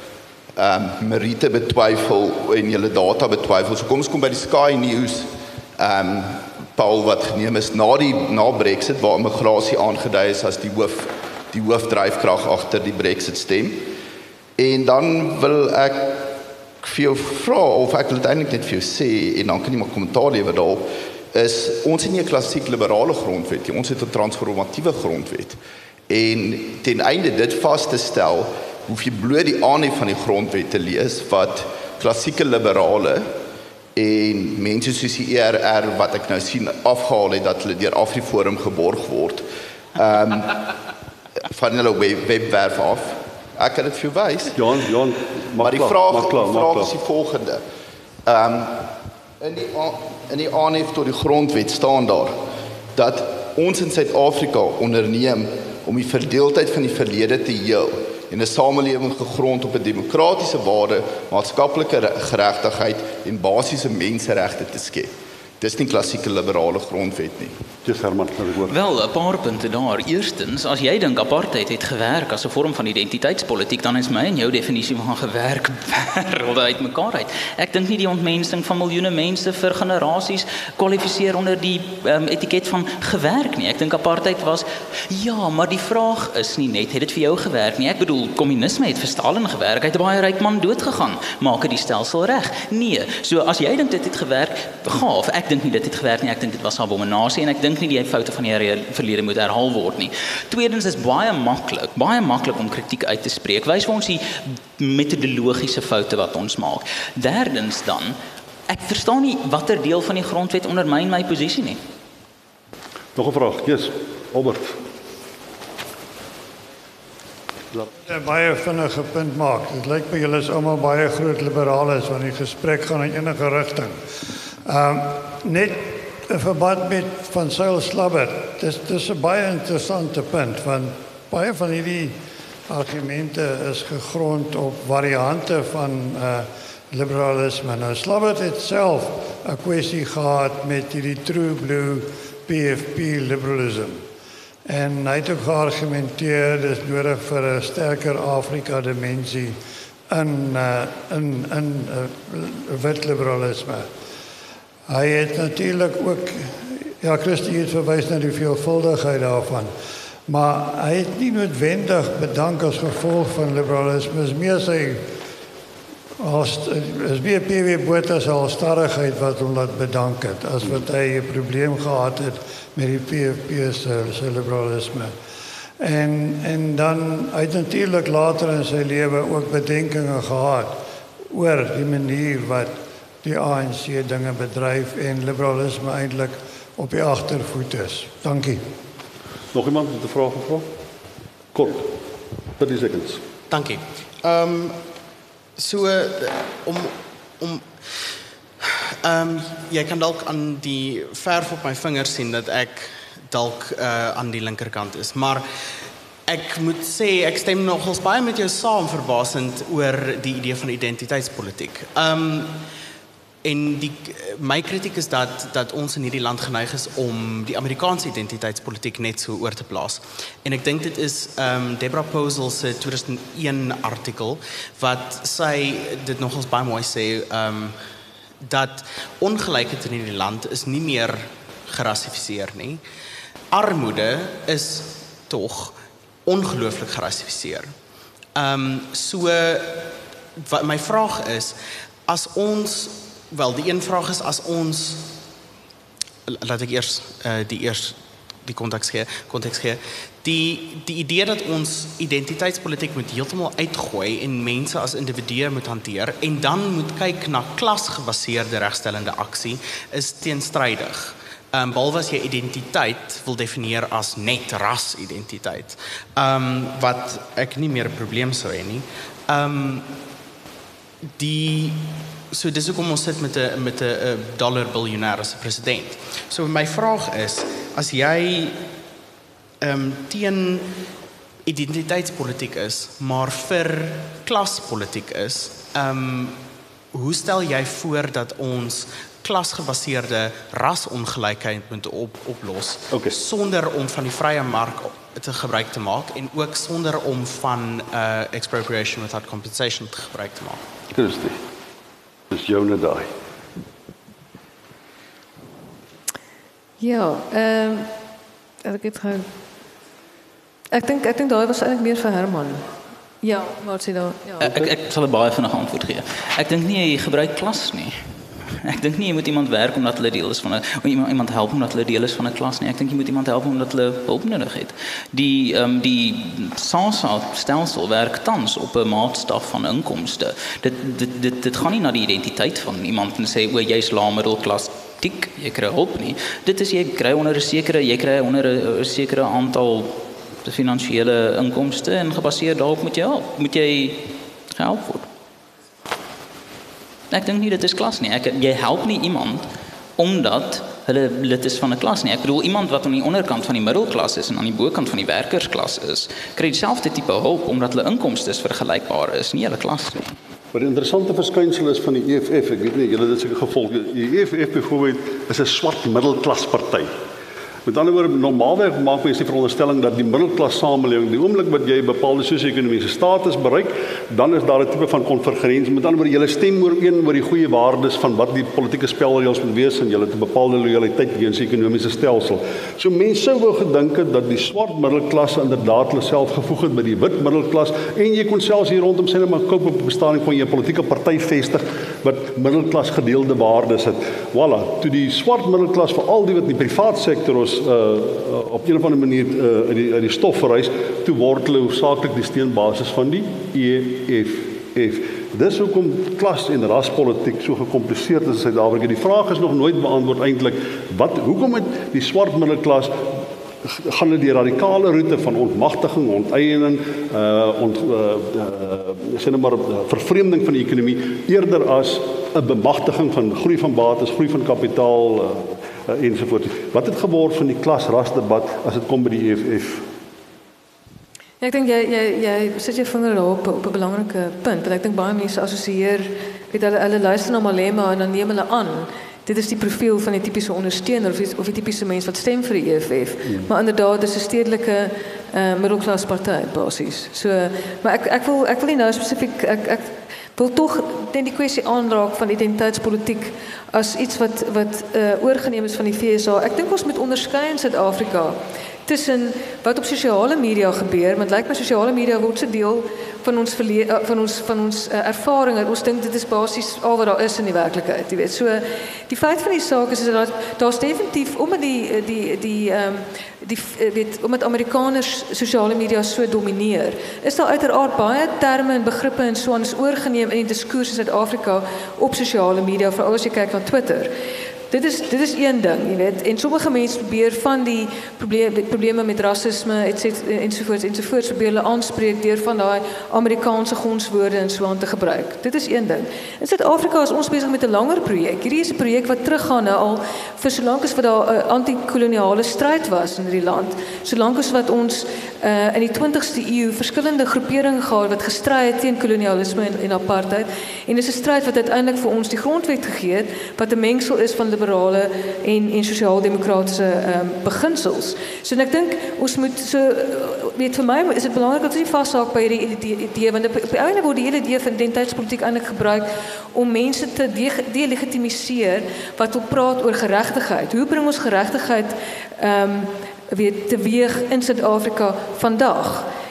ehm um, meriete betwyfel en julle data betwyfel. So kom ons kom by die Sky News ehm um, Paul wat geneem is na die na Brexit waar immigrasie aangedui is as die hoof die hoofdryfkrag agter die Brexit stem. En dan wil ek vir jou vra of ek wil eintlik net vir jou sê en dan kan jy maar kommentaar lewer daarop is ons het nie 'n klassiek liberale grondwet nie, ons het 'n transformatiewe grondwet. En ten einde dit vas te stel, hoef jy bloot die aanhef van die grondwet te lees wat klassieke liberale en mense soos die E R R wat ek nou sien afgehaal het dat hulle deur Afriforum geborg word. Ehm um, van hulle web, webwerf af. Ek kan dit vir jou wys. Johan, Johan, Maar die klaar, vraag, maak klaar, die maak vraag klaar. is die volgende. Ehm um, in die in die aanhef tot die grondwet staan daar dat ons in Suid-Afrika onderneem om die verdeeldheid van die verlede te heel en 'n samelewing gegrond op 'n demokratiese waarde, maatskaplike geregtigheid en basiese menseregte te skep. Dis nie klassieke liberale grondwet nie. Dis Herman, laat ek hoor. Wel, 'n paar punte daar. Eerstens, as jy dink apartheid het gewerk as 'n vorm van identiteitspolitiek, dan is my en jou definisie van gewerk wêrelde uitmekaar uit. Ek dink nie die ontmensing van miljoene mense vir generasies kwalifiseer onder die um, etiket van gewerk nie. Ek dink apartheid was ja, maar die vraag is nie net het dit vir jou gewerk nie. Ek bedoel, kommunisme het vir Stalin gewerk. Hy het 'n baie ryk man doodgegaan. Maak dit die stelsel reg? Nee. So as jy dink dit het gewerk, gaaf. Ek dink nie dit het gewerk nie. Ek dink dit was 'n abominasie en ek dink nie die foute van die verlede moet herhaal word nie. Tweedens is baie maklik, baie maklik om kritiek uit te spreek. Wys vir ons die metodologiese foute wat ons maak. Derdens dan, ek verstaan nie watter deel van die grondwet ondermyn my posisie nie. Nog 'n vraag. Yes, Albert. Een baie vinnige punt maak. Dit lyk my julle is almal baie groot liberales want die gesprek gaan in enige rigting. Ehm um, net 'n verband met van Sail Slabbert. Dis dis 'n baie interessante punt want baie van hierdie argumente is gegrond op variante van uh liberalisme. Nou Slabbert het self 'n kwessie gehad met hierdie true blue P F P liberalism. En hy het ook geargumenteer dis nodig vir 'n sterker Afrika dimensie in uh, in in uh, wit liberalisme. Hy het natuurlik ook ja Christie het verwys na die veelvuldigheid daarvan. Maar hy het nie noodwendig bedank as gevolg van liberalisme, is meer sy as is meer P W Botha se halstarrigheid wat hom laat bedank het as wat hy 'n probleem gehad het met die P F P se se liberalisme. En en dan hy het natuurlik later in sy lewe ook bedenkinge gehad oor die manier wat die A N C dinge bedryf en liberalisme eintlik op die agtervoet is. Dankie. Nog iemand met 'n vraag gevra? Kort. thirty seconds. Dankie. Ehm um, so uh, om om ehm um, jy kan dalk aan die verf op my vingers sien dat ek dalk uh, aan die linkerkant is, maar ek moet sê ek stem nogals baie met jou saam verbasend oor die idee van identiteitspolitiek. Ehm um, En die, my kritiek is dat, dat ons in hierdie land geneig is om die Amerikaanse identiteitspolitiek net so oor te plaas. En ek dink dit is um, Deborah Posel se two thousand one artikel, wat sy dit nogals baie mooi sê, um, dat ongelykheid in hierdie land is nie meer gerassifiseer nie. Armoede is tog ongelooflik gerassifiseer. Um, so, wat my vraag is, as ons Wel, die een vraag is as ons laat ek eers uh, die eers die konteks gee, konteks gee. Die die idee dat ons identiteitspolitiek moet heeltemal uitgooi en mense as individue moet hanteer en dan moet kyk na klasgebaseerde regstellende aksie is teenstrydig. Um, behalwe as jy identiteit wil definieer as net rasidentiteit, um, wat ek nie meer 'n probleem sou hê nie. Um, die So dis hoekom ons sit met 'n met 'n dollar biljoenêr as 'n president. So my vraag is, as jy um, teen identiteitspolitiek is, maar vir klaspolitiek is, um, hoe stel jy voor dat ons klasgebaseerde rasongelykheid moet op, oplos, Okay. sonder om van die vrye mark te gebruik te maak en ook sonder om van uh, expropriation without compensation te gebruik te maak? Christie, dis joune daai. Ja, ehm um, ek het gou Ek dink ek dink daai was eintlik meer vir Herman. Ja, maar sê dan, ja. Ek ek sal 'n baie vinnige antwoord gee. Ek dink nie jy gebruik klas nie. Ek dink nie jy moet iemand werk omdat hulle deel is van 'n iemand iemand help omdat hulle deel is van 'n klas nie. Ek dink jy moet iemand help omdat hulle hulp nodig het. Die ehm um, die SASSA stelsel werk tans op 'n maatstaf van inkomste. Dit dit dit dit gaan nie na die identiteit van iemand en sê o, jy's lae middelklas dik, jy kry hulp nie. Dit is jy kry onder 'n sekere jy kry onder 'n sekere aantal finansiële inkomste en gebaseer daarop moet jy help, moet jy gehelp word. Ek dink nie dit is klas nie. Ek jy help nie iemand omdat hulle lid is van 'n klas nie. Ek bedoel iemand wat aan die onderkant van die middelklas is en aan die bokant van die werkersklas is, kry dieselfde tipe hulp omdat hulle inkomstes vergelykbaar is, nie hulle klas nie. Maar die interessante verskynsel is van die E F F, ek weet nie, julle het dit seker gevolg, die E F F byvoorbeeld is 'n swart middelklasparty. Met ander woorde, normaalweg maak mense die veronderstelling dat die middelklas samelewing, die oomblik wat jy bepaalde sosio-ekonomiese status bereik, dan is daar 'n tipe van konvergensie. Met ander woorde, julle stem ooreen oor die goeie waardes van wat die politieke spelreëls moet wees en julle het 'n bepaalde lojaliteit teenoor die ekonomiese stelsel. So mense sou wou gedink het dat die swart middelklasse inderdaad hulle self gevoeg het by die wit middelklas en jy kon selfs hier rondom sê net maar koop op bestaan van jy 'n politieke party vestig wat middelklas gedeelde waardes het. Voilà, toe die swart middelklas veral die wat in die privaat sektor is, Uh, uh, op een of ander manier uh, uit, die, uit die stof verrys, toe word hulle hoofsaaklik die steunbasis van die E F F. Dis hoekom klas en raspolitiek so gekompliseerd is in Suid-Afrika. Die vraag is nog nooit beantwoord eintlik, wat hoekom het die swart middelklas gaan hulle die radikale roete van ontmagtiging, onteiening, uh, ont, uh, uh, sê nou maar uh, vervreemding van die ekonomie eerder as 'n bemagtiging van groei van bates, groei van kapitaal uh, uh, ensovoorts. Wat het geword van die klas-rasdebat as dit kom by die E F F? Ja, ek dink jy jy jy sit jou vinger daarop op 'n belangrike punt, want ek dink baie mense assosieer, weet hulle hulle luister na Malema en dan neem hulle aan dit is die profiel van die tipiese ondersteuner of die, of die tipiese mens wat stem vir die E F F. Mm. Maar inderdaad, dis 'n stedelike uh, middelklasparty basies. So, maar ek ek wil ek wil nie nou spesifiek ek ek wil tog net die kwessie aanraak van identiteitspolitiek as iets wat wat uh, oorgeneem is van die V S A. Ek dink ons moet onderskei in Suid-Afrika tussen wat op sosiale media gebeur, want lyk my sosiale media word 'n deel van ons verle- van ons van ons uh, ervaring. Ons dink dit is basies al wat daar is in die werklikheid, jy weet. So die feit van die saak is, is dat daar's definitief omdat die die die ehm um, die weet omdat Amerikaners sosiale media so domineer, is daar uiteraard baie terme en begrippe en so ons oorgeneem in die diskurs in Suid-Afrika op sosiale media, veral as jy kyk na Twitter. Dit is dit is een ding, jy weet. En sommige mense probeer van die probleme probleme met rasisme et cetera ensovoorts ensovoorts probeer hulle aanspreek deur van daai Amerikaanse gonswoorde en so aan te gebruik. Dit is een ding. In Suid-Afrika is ons besig met 'n langer projek. Hierdie is 'n projek wat teruggaan nou al vir solank as wat daar 'n anti-koloniale stryd was in hierdie land. Solank as wat ons uh, in die twintigste eeu verskillende groeperinge gehad wat gestry het teen kolonialisme en, en apartheid. En dis 'n stryd wat uiteindelik vir ons die grondwet gegee het wat 'n mengsel is van liberale en en sosiaal-demokratiese ehm um, beginsels. So en ek dink ons moet so weet vir my is dit belangrik dat ons nie vashaak by hierdie idee want op die einde word die hele idee van identiteitspolitiek eintlik gebruik om mense te delegitimiseer wat wil praat oor geregtigheid. Hoe bring ons geregtigheid ehm um, weet teweeg in Suid-Afrika vandag?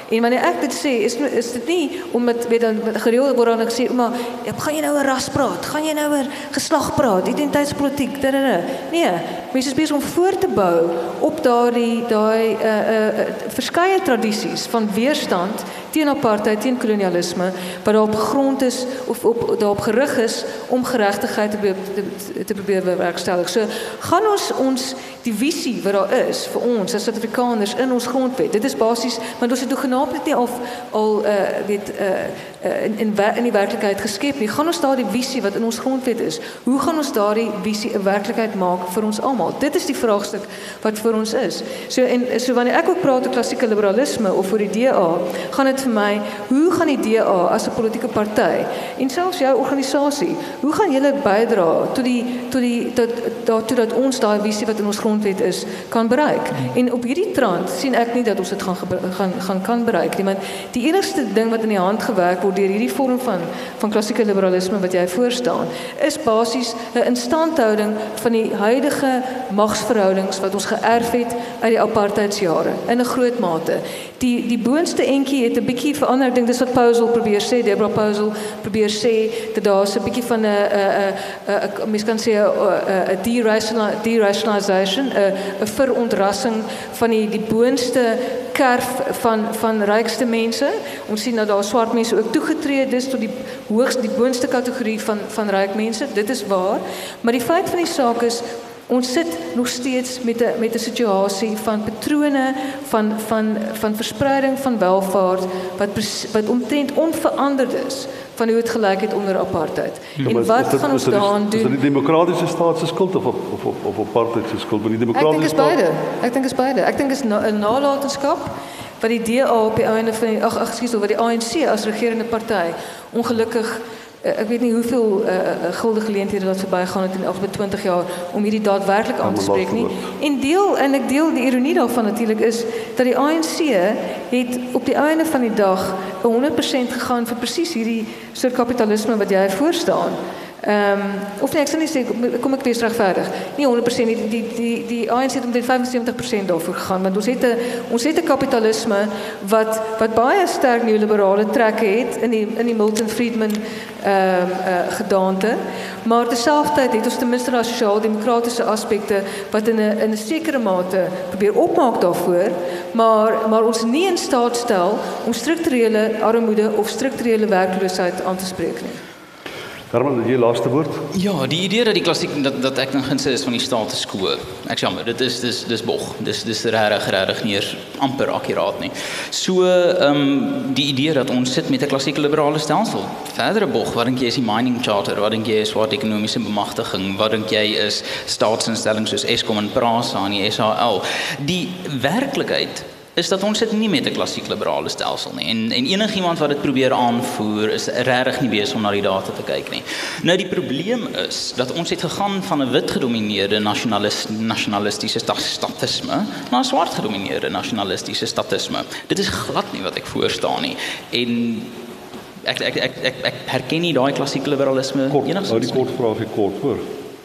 En wanneer ek dit sê, is is dit nie om met weet dan gereeld word dan gesê, maar ja, gaan jy nou oor ras praat? Gaan jy nou oor geslag praat? Identiteitspolitiek? Dadada. Nee, mense is besig om voor te bou op daardie daai uh, uh, uh, verskeie tradisies van weerstand teen apartheid, teen kolonialisme, wat daarop gegrond is of op daarop gerig is om geregtigheid te, te, te probeer bewerkstellig. So gaan ons ons die visie wat daar is vir ons as Suid-Afrikaners in ons grondwet. Dit is basies, want ons het hoegenaamd dit nie al al uh, weet uh, uh, in in, in die werklikheid geskep nie. Gaan ons daardie visie wat in ons grondwet is, hoe gaan ons daardie visie 'n werklikheid maak vir ons almal? Dit is die vraagstuk wat vir ons is. So en so wanneer ek ook praat oor klassieke liberalisme of oor die D A, gaan dit vir my, hoe gaan die D A as 'n politieke party en selfs jou organisasie, hoe gaan julle bydra tot die tot die tot daartoe dat ons daai visie wat in ons grondwet is kan bereik? En op hierdie trant sien ek nie dat ons dit gaan gaan gaan kan bereik nie, want die enigste ding wat in die hand gewerk word deur hierdie vorm van van klassieke liberalisme wat jy voorstaan, is basies 'n instandhouding van die huidige magsverhoudings wat ons geërf het uit die apartheidsjare in 'n groot mate. Die die boonste entjie het 'n bietjie verander. Ek dink dis wat Pousel probeer sê, Deborah Pousel probeer sê dat daar 'n bietjie van 'n 'n 'n mens kan sê 'n 'n derationalisation, 'n 'n verontrassing van die die boonste kerf van van rykste mense. Ons sien dat daar swart mense ook toegetree is tot die hoogste die boonste kategorie van van ryk mense. Dit is waar, maar die feit van die saak is ons sit nog steeds met 'n met 'n situasie van patrone van van van verspreiding van welvaart wat wat omtrent onveranderd is van hoe dit gelyk het onder apartheid. Ja, en wat dit, gaan ons is daaraan doen? Is dit die demokratiese staat se skuld of of of, of apartheid se skuld? Want die demokratiese Ek dink is beide. Ek dink is beide. Ek dink is 'n na, nalatenskap wat die D A op die einde van die ag ag skuis wat die A N C as regerende party ongelukkig ek weet nie hoeveel uh, guldige geleenthede dat verbygaan het in die afgelope twintig jaar om hierdie daadwerklik aan te spreek nie. En deel en ek deel die ironie daarvan natuurlik is dat die A N C het op die einde van die dag honderd persent gegaan vir presies hierdie soort kapitalisme wat jy voorstaan. Ehm um, of nee, ek sal nie sê kom ek wees regverdig. Nie honderd persent nie, die die die A N C het omtrent vyf en sewentig persent daarvoor gegaan, want ons het 'n ons het 'n kapitalisme wat wat baie sterk neoliberale trekke het in die in die Milton Friedman ehm um, uh, gedaante, maar terselfdertyd het ons ten minste daai sosiaal-demokratiese aspekte wat in 'n in 'n sekere mate probeer opmaak daarvoor, maar maar ons nie in staat stel om strukturele armoede of strukturele werkloosheid aan te spreek nie. Herman, jy laaste woord? Ja, die idee dat die klassiek dat dat ek dan gaan sê is van die status quo. Ek jammer, dit is dis dis bog. Dis dis regtig regtig nie eens amper akkuraat nie. So ehm um, die idee dat ons sit met 'n klassieke liberale stelsel. Verdere bog, wat dink jy is die mining charter? Wat dink jy is wat ekonomiese bemagtiging? Wat dink jy is staatsinstellings soos Eskom en PRASA en die S H L? Die werklikheid is dat ons sit nie met 'n klassiek liberale stelsel nie. En en enigiemand wat dit probeer aanvoer is regtig nie besig om na die data te kyk nie. Nou die probleem is dat ons het gegaan van 'n wit gedomeineerde nasionalis, nasionalistiese statisme na 'n swart gedomeineerde nasionalistiese statisme. Dit is glad nie wat ek voorstaan nie. En ek ek ek ek, ek herken nie daai klassieke liberalisme enigstens. Hou die kort vraag kort voor.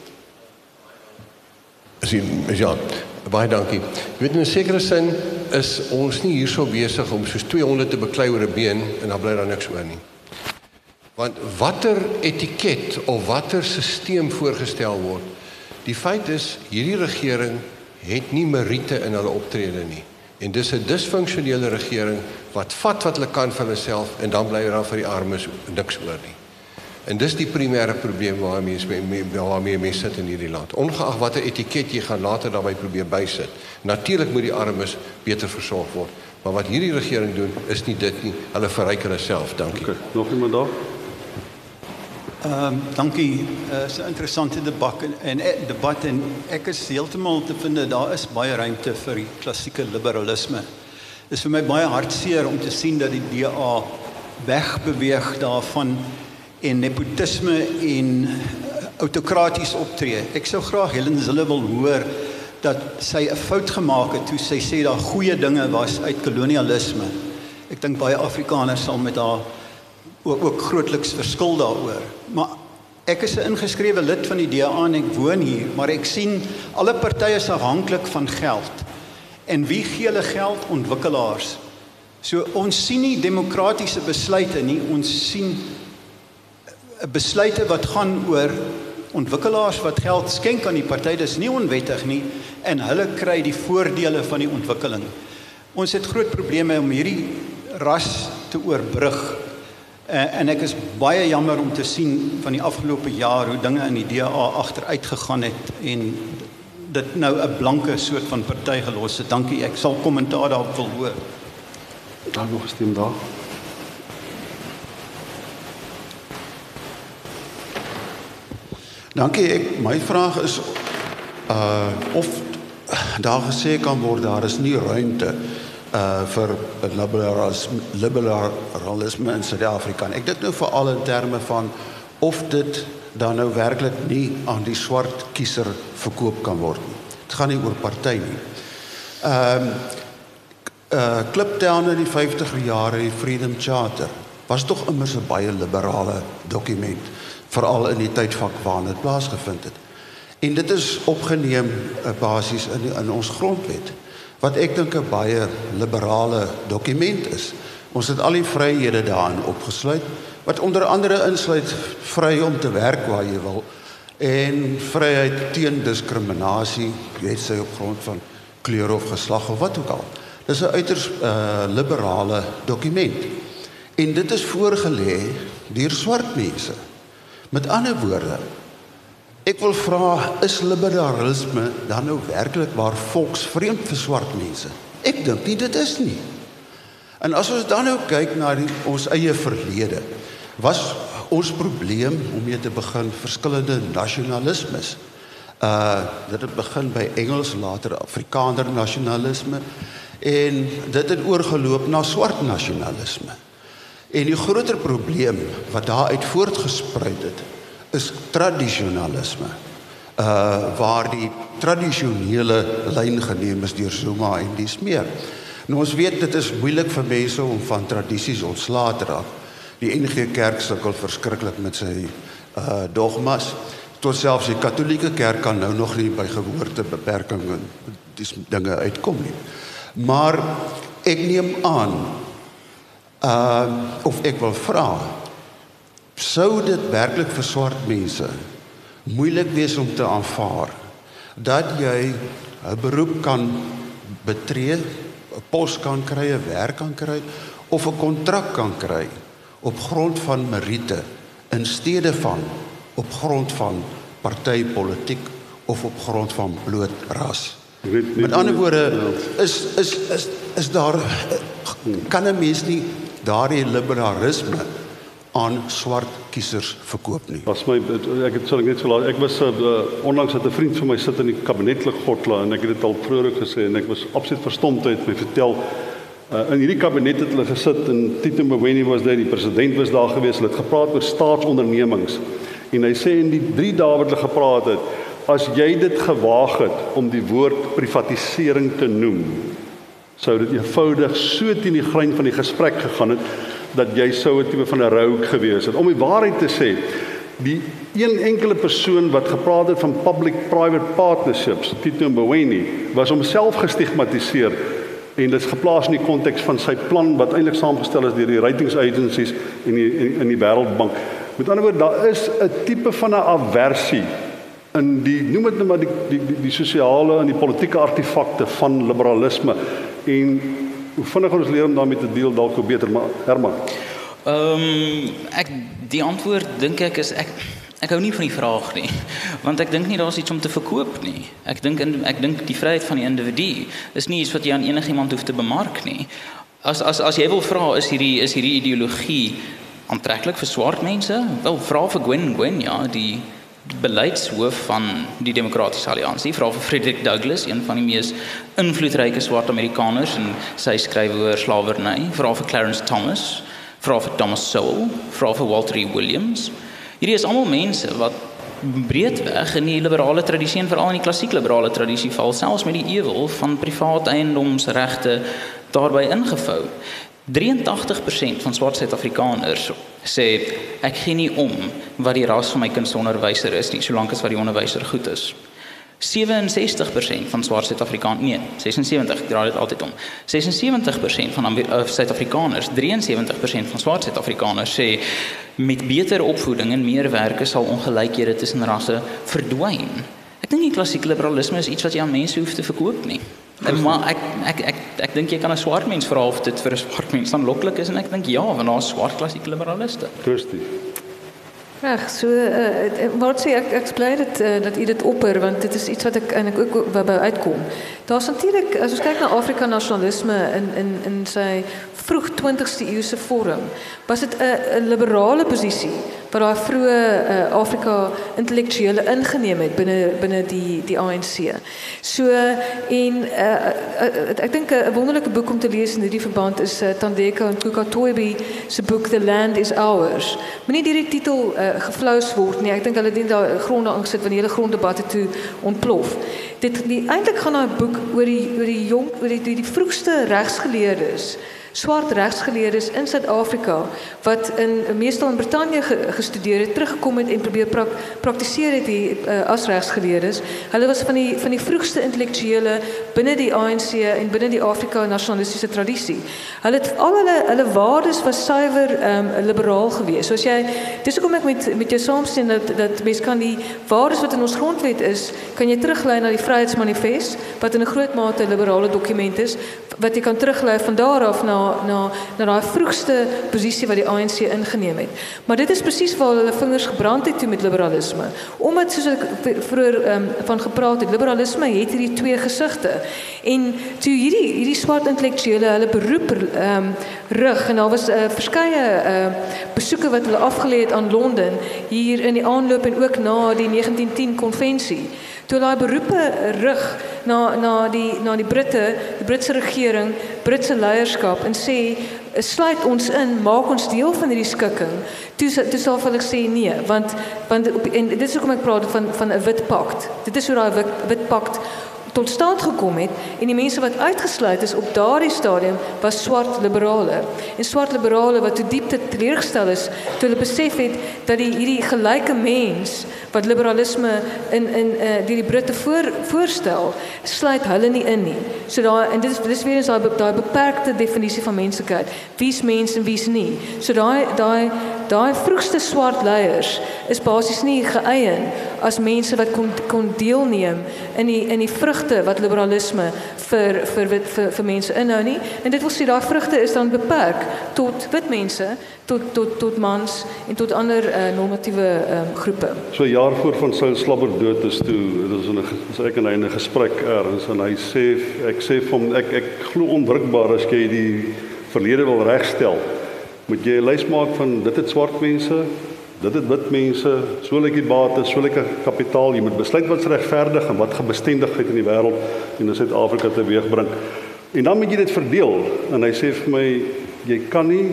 Sien, ja, baie dankie. Jy weet in 'n sekere sin is ons nie hierso besig om soos tweehonderd te beklei oor 'n been en dan bly daar niks oor nie. Want watter etiket of watter stelsel voorgestel word, die feit is hierdie regering het nie meriete in hulle optrede nie. En dis 'n disfunksionele regering wat vat wat hulle kan van hulself en dan bly daar vir die armes niks oor nie. En dis die primêre probleem waarmee waarmee mense sit in hierdie land. Ongeag watter etiket jy gaan later daarbey probeer bysit. Natuurlik moet die armes beter versorg word. Maar wat hierdie regering doen is nie dit nie. Hulle verryk hulle self. Dankie. Okay. Nog iemand daar? Ehm um, dankie. Uh, is 'n interessante debat en en debat en ek is heeltemal te vind daar is baie ruimte vir die klassieke liberalisme. Dit is vir my baie hartseer om te sien dat die D A wegbeweeg daarvan en nepotisme en autokraties optree. Ek sou graag Helen Zille wil hoor dat sy 'n fout gemaak het toe sy sê daar goeie dinge was uit kolonialisme. Ek dink baie Afrikaners sal met haar ook, ook grootliks verskil daaroor. Maar ek is 'n ingeskrewe lid van die D A en ek woon hier, maar ek sien alle partye is afhanklik van geld. En wie gee hulle geld? Ontwikkelaars. So ons sien nie demokratiese besluite nie, ons sien besluite wat gaan oor ontwikkelaars wat geld skenk aan die party, dis nie onwettig nie, en hulle kry die voordele van die ontwikkeling. Ons het groot probleme om hierdie ras te oorbrug, en ek is baie jammer om te sien van die afgelope jaar hoe dinge in die D A agteruit gegaan het en dit nou 'n blanke soort van party gelos het. Dankie, ek sal kommentaar daarop wil hoor. Daar nog 'n stem daar. Dankie, ek, my vraag is uh, of daar gesê kan word, daar is nie ruimte uh, vir liberalisme, liberalisme in Suid-Afrika. Ek dink nou veral in terme van of dit dan nou werklik nie aan die swart kiezer verkoop kan word nie. Het gaan nie oor party nie. Um, uh, Kliptown in die vyftiger jare, die Freedom Charter, was tog immers 'n baie liberale dokument, veral in die tydvak waarin dit plaasgevind het. En dit is opgeneem uh, basies in, in ons grondwet, wat ek dink 'n baie liberale dokument is. Ons het al die vryhede daarin opgesluit, wat onder andere insluit vry om te werk waar jy wil, en vryheid teen diskriminasie, jy sê op grond van kleur of geslag of wat ook al. Dis 'n uiters uh, liberale dokument. En dit is voorgelê deur swart mense. Met ander woorde, ek wil vra, is liberalisme dan nou werklik waar volksvreemd vir swart mense? Ek dink nie dit is nie. En as ons dan nou kyk na die, ons eie verlede, was ons probleem om mee te begin verskillende nasionalismes. Uh, dit het begin by Engels, later Afrikaner nasionalisme, en dit het oorgeloop na swart nasionalisme. En die groter probleem wat daaruit voortgespruit het, is tradisionalisme, uh, waar die tradisionele lyn geneem is deur Zuma en dies meer. Nou ons weet, dit is moeilik vir mense om van tradisies ontslae te raak. Die N G Kerk sukkel verskriklik met sy uh, dogmas, tot selfs die Katolieke Kerk kan nou nog nie by geboortebeperking en die dinge uitkom nie. Maar ek neem aan, uh, of ek wil vra, sou dit werklik vir swart mense moeilik wees om te aanvaar, dat jy 'n beroep kan betree, 'n pos kan kry, 'n werk kan kry, of 'n kontrak kan kry, op grond van meriete, in steede van op grond van partypolitiek of op grond van bloot ras. Met ander woorde, is, is, is, is daar, kan 'n mens nie daardie liberalisme aan swart kiesers verkoop nie. Was my, ek het, sal ek net so laat, ek was uh, onlangs het 'n vriend van my sit in die kabinetlik Gotla, en ek het dit al vroeër gesê, en ek was absoluut verstomd uit my vertel. Uh, in hierdie kabinet het hulle gesit, en Tito Mboweni was daar, die president was daar gewees, hulle het gepraat oor staatsondernemings, en hy sê in die drie dae wat hulle gepraat het, as jy dit gewaag het om die woord privatisering te noem, sou dit eenvoudig so teen die grein van die gesprek gegaan het, dat jy sou 'n tipe van 'n rouk gewees het. Om die waarheid te sê, die een enkele persoon wat gepraat het van public-private partnerships, Tito Mboweni, was homself gestigmatiseer, en dit is geplaas in die konteks van sy plan wat eintlik saamgestel is deur die ratings agencies en die, in, in die Wêreldbank. Met ander woorde, daar is 'n tipe van 'n aversie in die, noem dit nou maar die, die, die, die sosiale en die politieke artefakte van liberalisme, en hoe vinnig ons leer om daarmee te deel, dalk hoe beter, maar Herman. Ehm um, ek die antwoord dink ek is ek ek hou nie van die vraag nie, want ek dink nie daar's iets om te verkoop nie. Ek dink ek dink die vryheid van die individu is nie iets wat jy aan enigiemand hoef te bemark nie. As as as jy wil vra, is hierdie is hierdie ideologie aantreklik vir swart mense? Wel, vra vir Gwen Gwen, ja, die beleidshoof van die Demokratiese Alliansie, vra vir Frederick Douglass, een van die mees invloedryke swart Amerikaners, en sy skryf oor slawerny, vra vir Clarence Thomas, vra vir Thomas Sowell, vra vir Walter E. Williams. Hierdie is almal mense wat breedweg in die liberale tradisie en veral in die klassiek liberale tradisie val, selfs met die ewel van privaat eiendomsregte daarbey ingevou. drieëntagtig persent van swart Suid-Afrikaners sê, ek gee nie om wat die ras van my kindsonderwyser is nie, solank as wat die onderwyser goed is. sewe en sestig persent van swart Suid-Afrikaners, nee, ses en sewentig, ek draai dit altyd om. ses en sewentig persent van uh, Suid-Afrikaners, drie en sewentig persent van swart Suid-Afrikaners sê met beter opvoeding en meer werke sal ongelykhede tussen rasse verdwyn. Ek dink die klassieke liberalisme is iets wat jy aan mense hoef te verkoop nie. En, maar ek ek ek ek dink jy kan 'n swart mens vra of dit vir 'n swart mens aanloklik is en ek dink ja, want daar's swart klassieke liberaliste. Kirsty. Reg, so uh, wat sê ek ek bly dit uh, dat u dit opper want dit is iets wat ek eintlik ook waarby uitkom. Daar's natuurlik as ons kyk na Afrika nasionalisme in in in sy vroeg twintigste eeuse vorm, was dit 'n liberale posisie wat daai vroeë uh, Afrika intellektuele ingeneem het binne binne die die A N C. So en uh, uh, ek dink 'n wonderlike boek om te lees in hierdie verband is uh, Thandeka en Kuka Toybi se boek The Land is Ours. Moenie die titel uh, geflous word nie. Ek dink hulle het daar gronde aangesit van die hele gronddebatte toe ontplof. Dit die eintlik gaan daai boek oor die oor die jong oor die die, die vroegste regsgeleerdes, swart regsgeleerdes in Suid-Afrika wat in meestal in Brittanje ge, gestudeer het, teruggekom het en probeer prak, praktiseer het die uh, as regsgeleerdes. Hulle was van die van die vroegste intellektuele binne die A N C en binne die Afrika nasionalistiese tradisie. Hulle het al hulle hulle waardes was suiwer um, liberaal geweest. So as jy dis hoekom ek met met jou saamstem dat dat mens kan die waardes wat in ons grondwet is, kan jy teruglei na die Vryheidsmanifest wat in 'n groot mate 'n liberale dokument is wat jy kan teruglei van daar af na na na daai vroegste posisie wat die A N C ingeneem het. Maar dit is presies waar hulle vingers gebrand het toe met liberalisme. Omdat soos ek vroeër um, van gepraat het, liberalisme het hierdie twee gesigte. En toe hierdie hierdie swart intellektuele hulle beroep um, rig en daar was uh, verskeie uh, besoeke wat hulle afgelê het aan Londen hier in die aanloop en ook na die negentien tien konvensie. Toe daai beroepe rig na na die na die Britte, die Britse regering, Britse leierskap en sê sluit ons in, maak ons deel van hierdie skikking. Toe toe sal hulle sê nee, want want op, en dit is hoekom ek praat van van 'n wit pakt. Dit is hoe daai wit, wit pakt tot stand gekom het en die mense wat uitgesluit is op daardie stadium was swart liberale. En swart liberale wat toe diep teleurgestel is toe hulle besef het dat die hierdie gelyke mens wat liberalisme in in uh, die die Britte voor voorstel, sluit hulle nie in nie. So daai en dit is dis weer eens daai daai beperkte definisie van menslikheid. Wie's mens en wie's nie. So daai daai daai vroegste swart leiers is basies nie geëien as mense wat kon kon deelneem in die in die vrugte wat liberalisme vir vir wit vir, vir mense inhou nie. En dit wil sê daai vrugte is dan beperk tot wit mense, tot tot tot mans en tot ander uh, normatiewe um, groepe. So 'n jaar voor van Saul Slabber dood is toe, dit is 'n is ek en hy in 'n gesprek ergens en hy sê ek sê vir hom ek ek glo onwrikbaar as jy die verlede wil regstel. Moet jy 'n lys maak van dit het swart mense, dit het wit mense, so lyk die bate, so lyk kapitaal. Jy moet besluit wat's regverdig en wat gaan bestendigheid in die wêreld en in Suid-Afrika teweegbring. En dan moet jy dit verdeel. En hy sê vir my, jy kan nie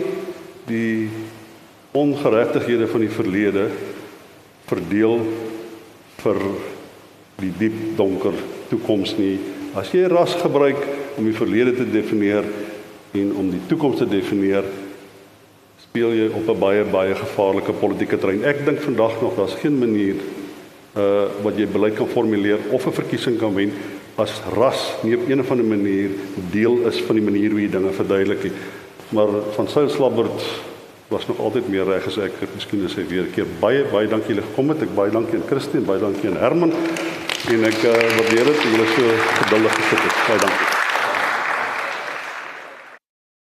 die ongeregtighede van die verlede verdeel vir die diep donker toekoms nie. As jy ras gebruik om die verlede te definieer en om die toekoms te definieer, speel jy op 'n baie baie gevaarlike politieke terrein. Ek dink vandag nog daar's geen manier uh wat jy beleid kan formuleer of 'n verkiesing kan wen as ras nie op een of ander manier deel is van die manier hoe jy dinge verduidelik nie. Maar van Saul Slabbert was nog altyd meer reg as ek. Miskien is hy weer 'n keer baie baie dankie julle gekom het. Ek baie dankie aan Christine, baie dankie aan Herman en ek uh, waardeer dit julle so geduldig gesit het. Baie dankie.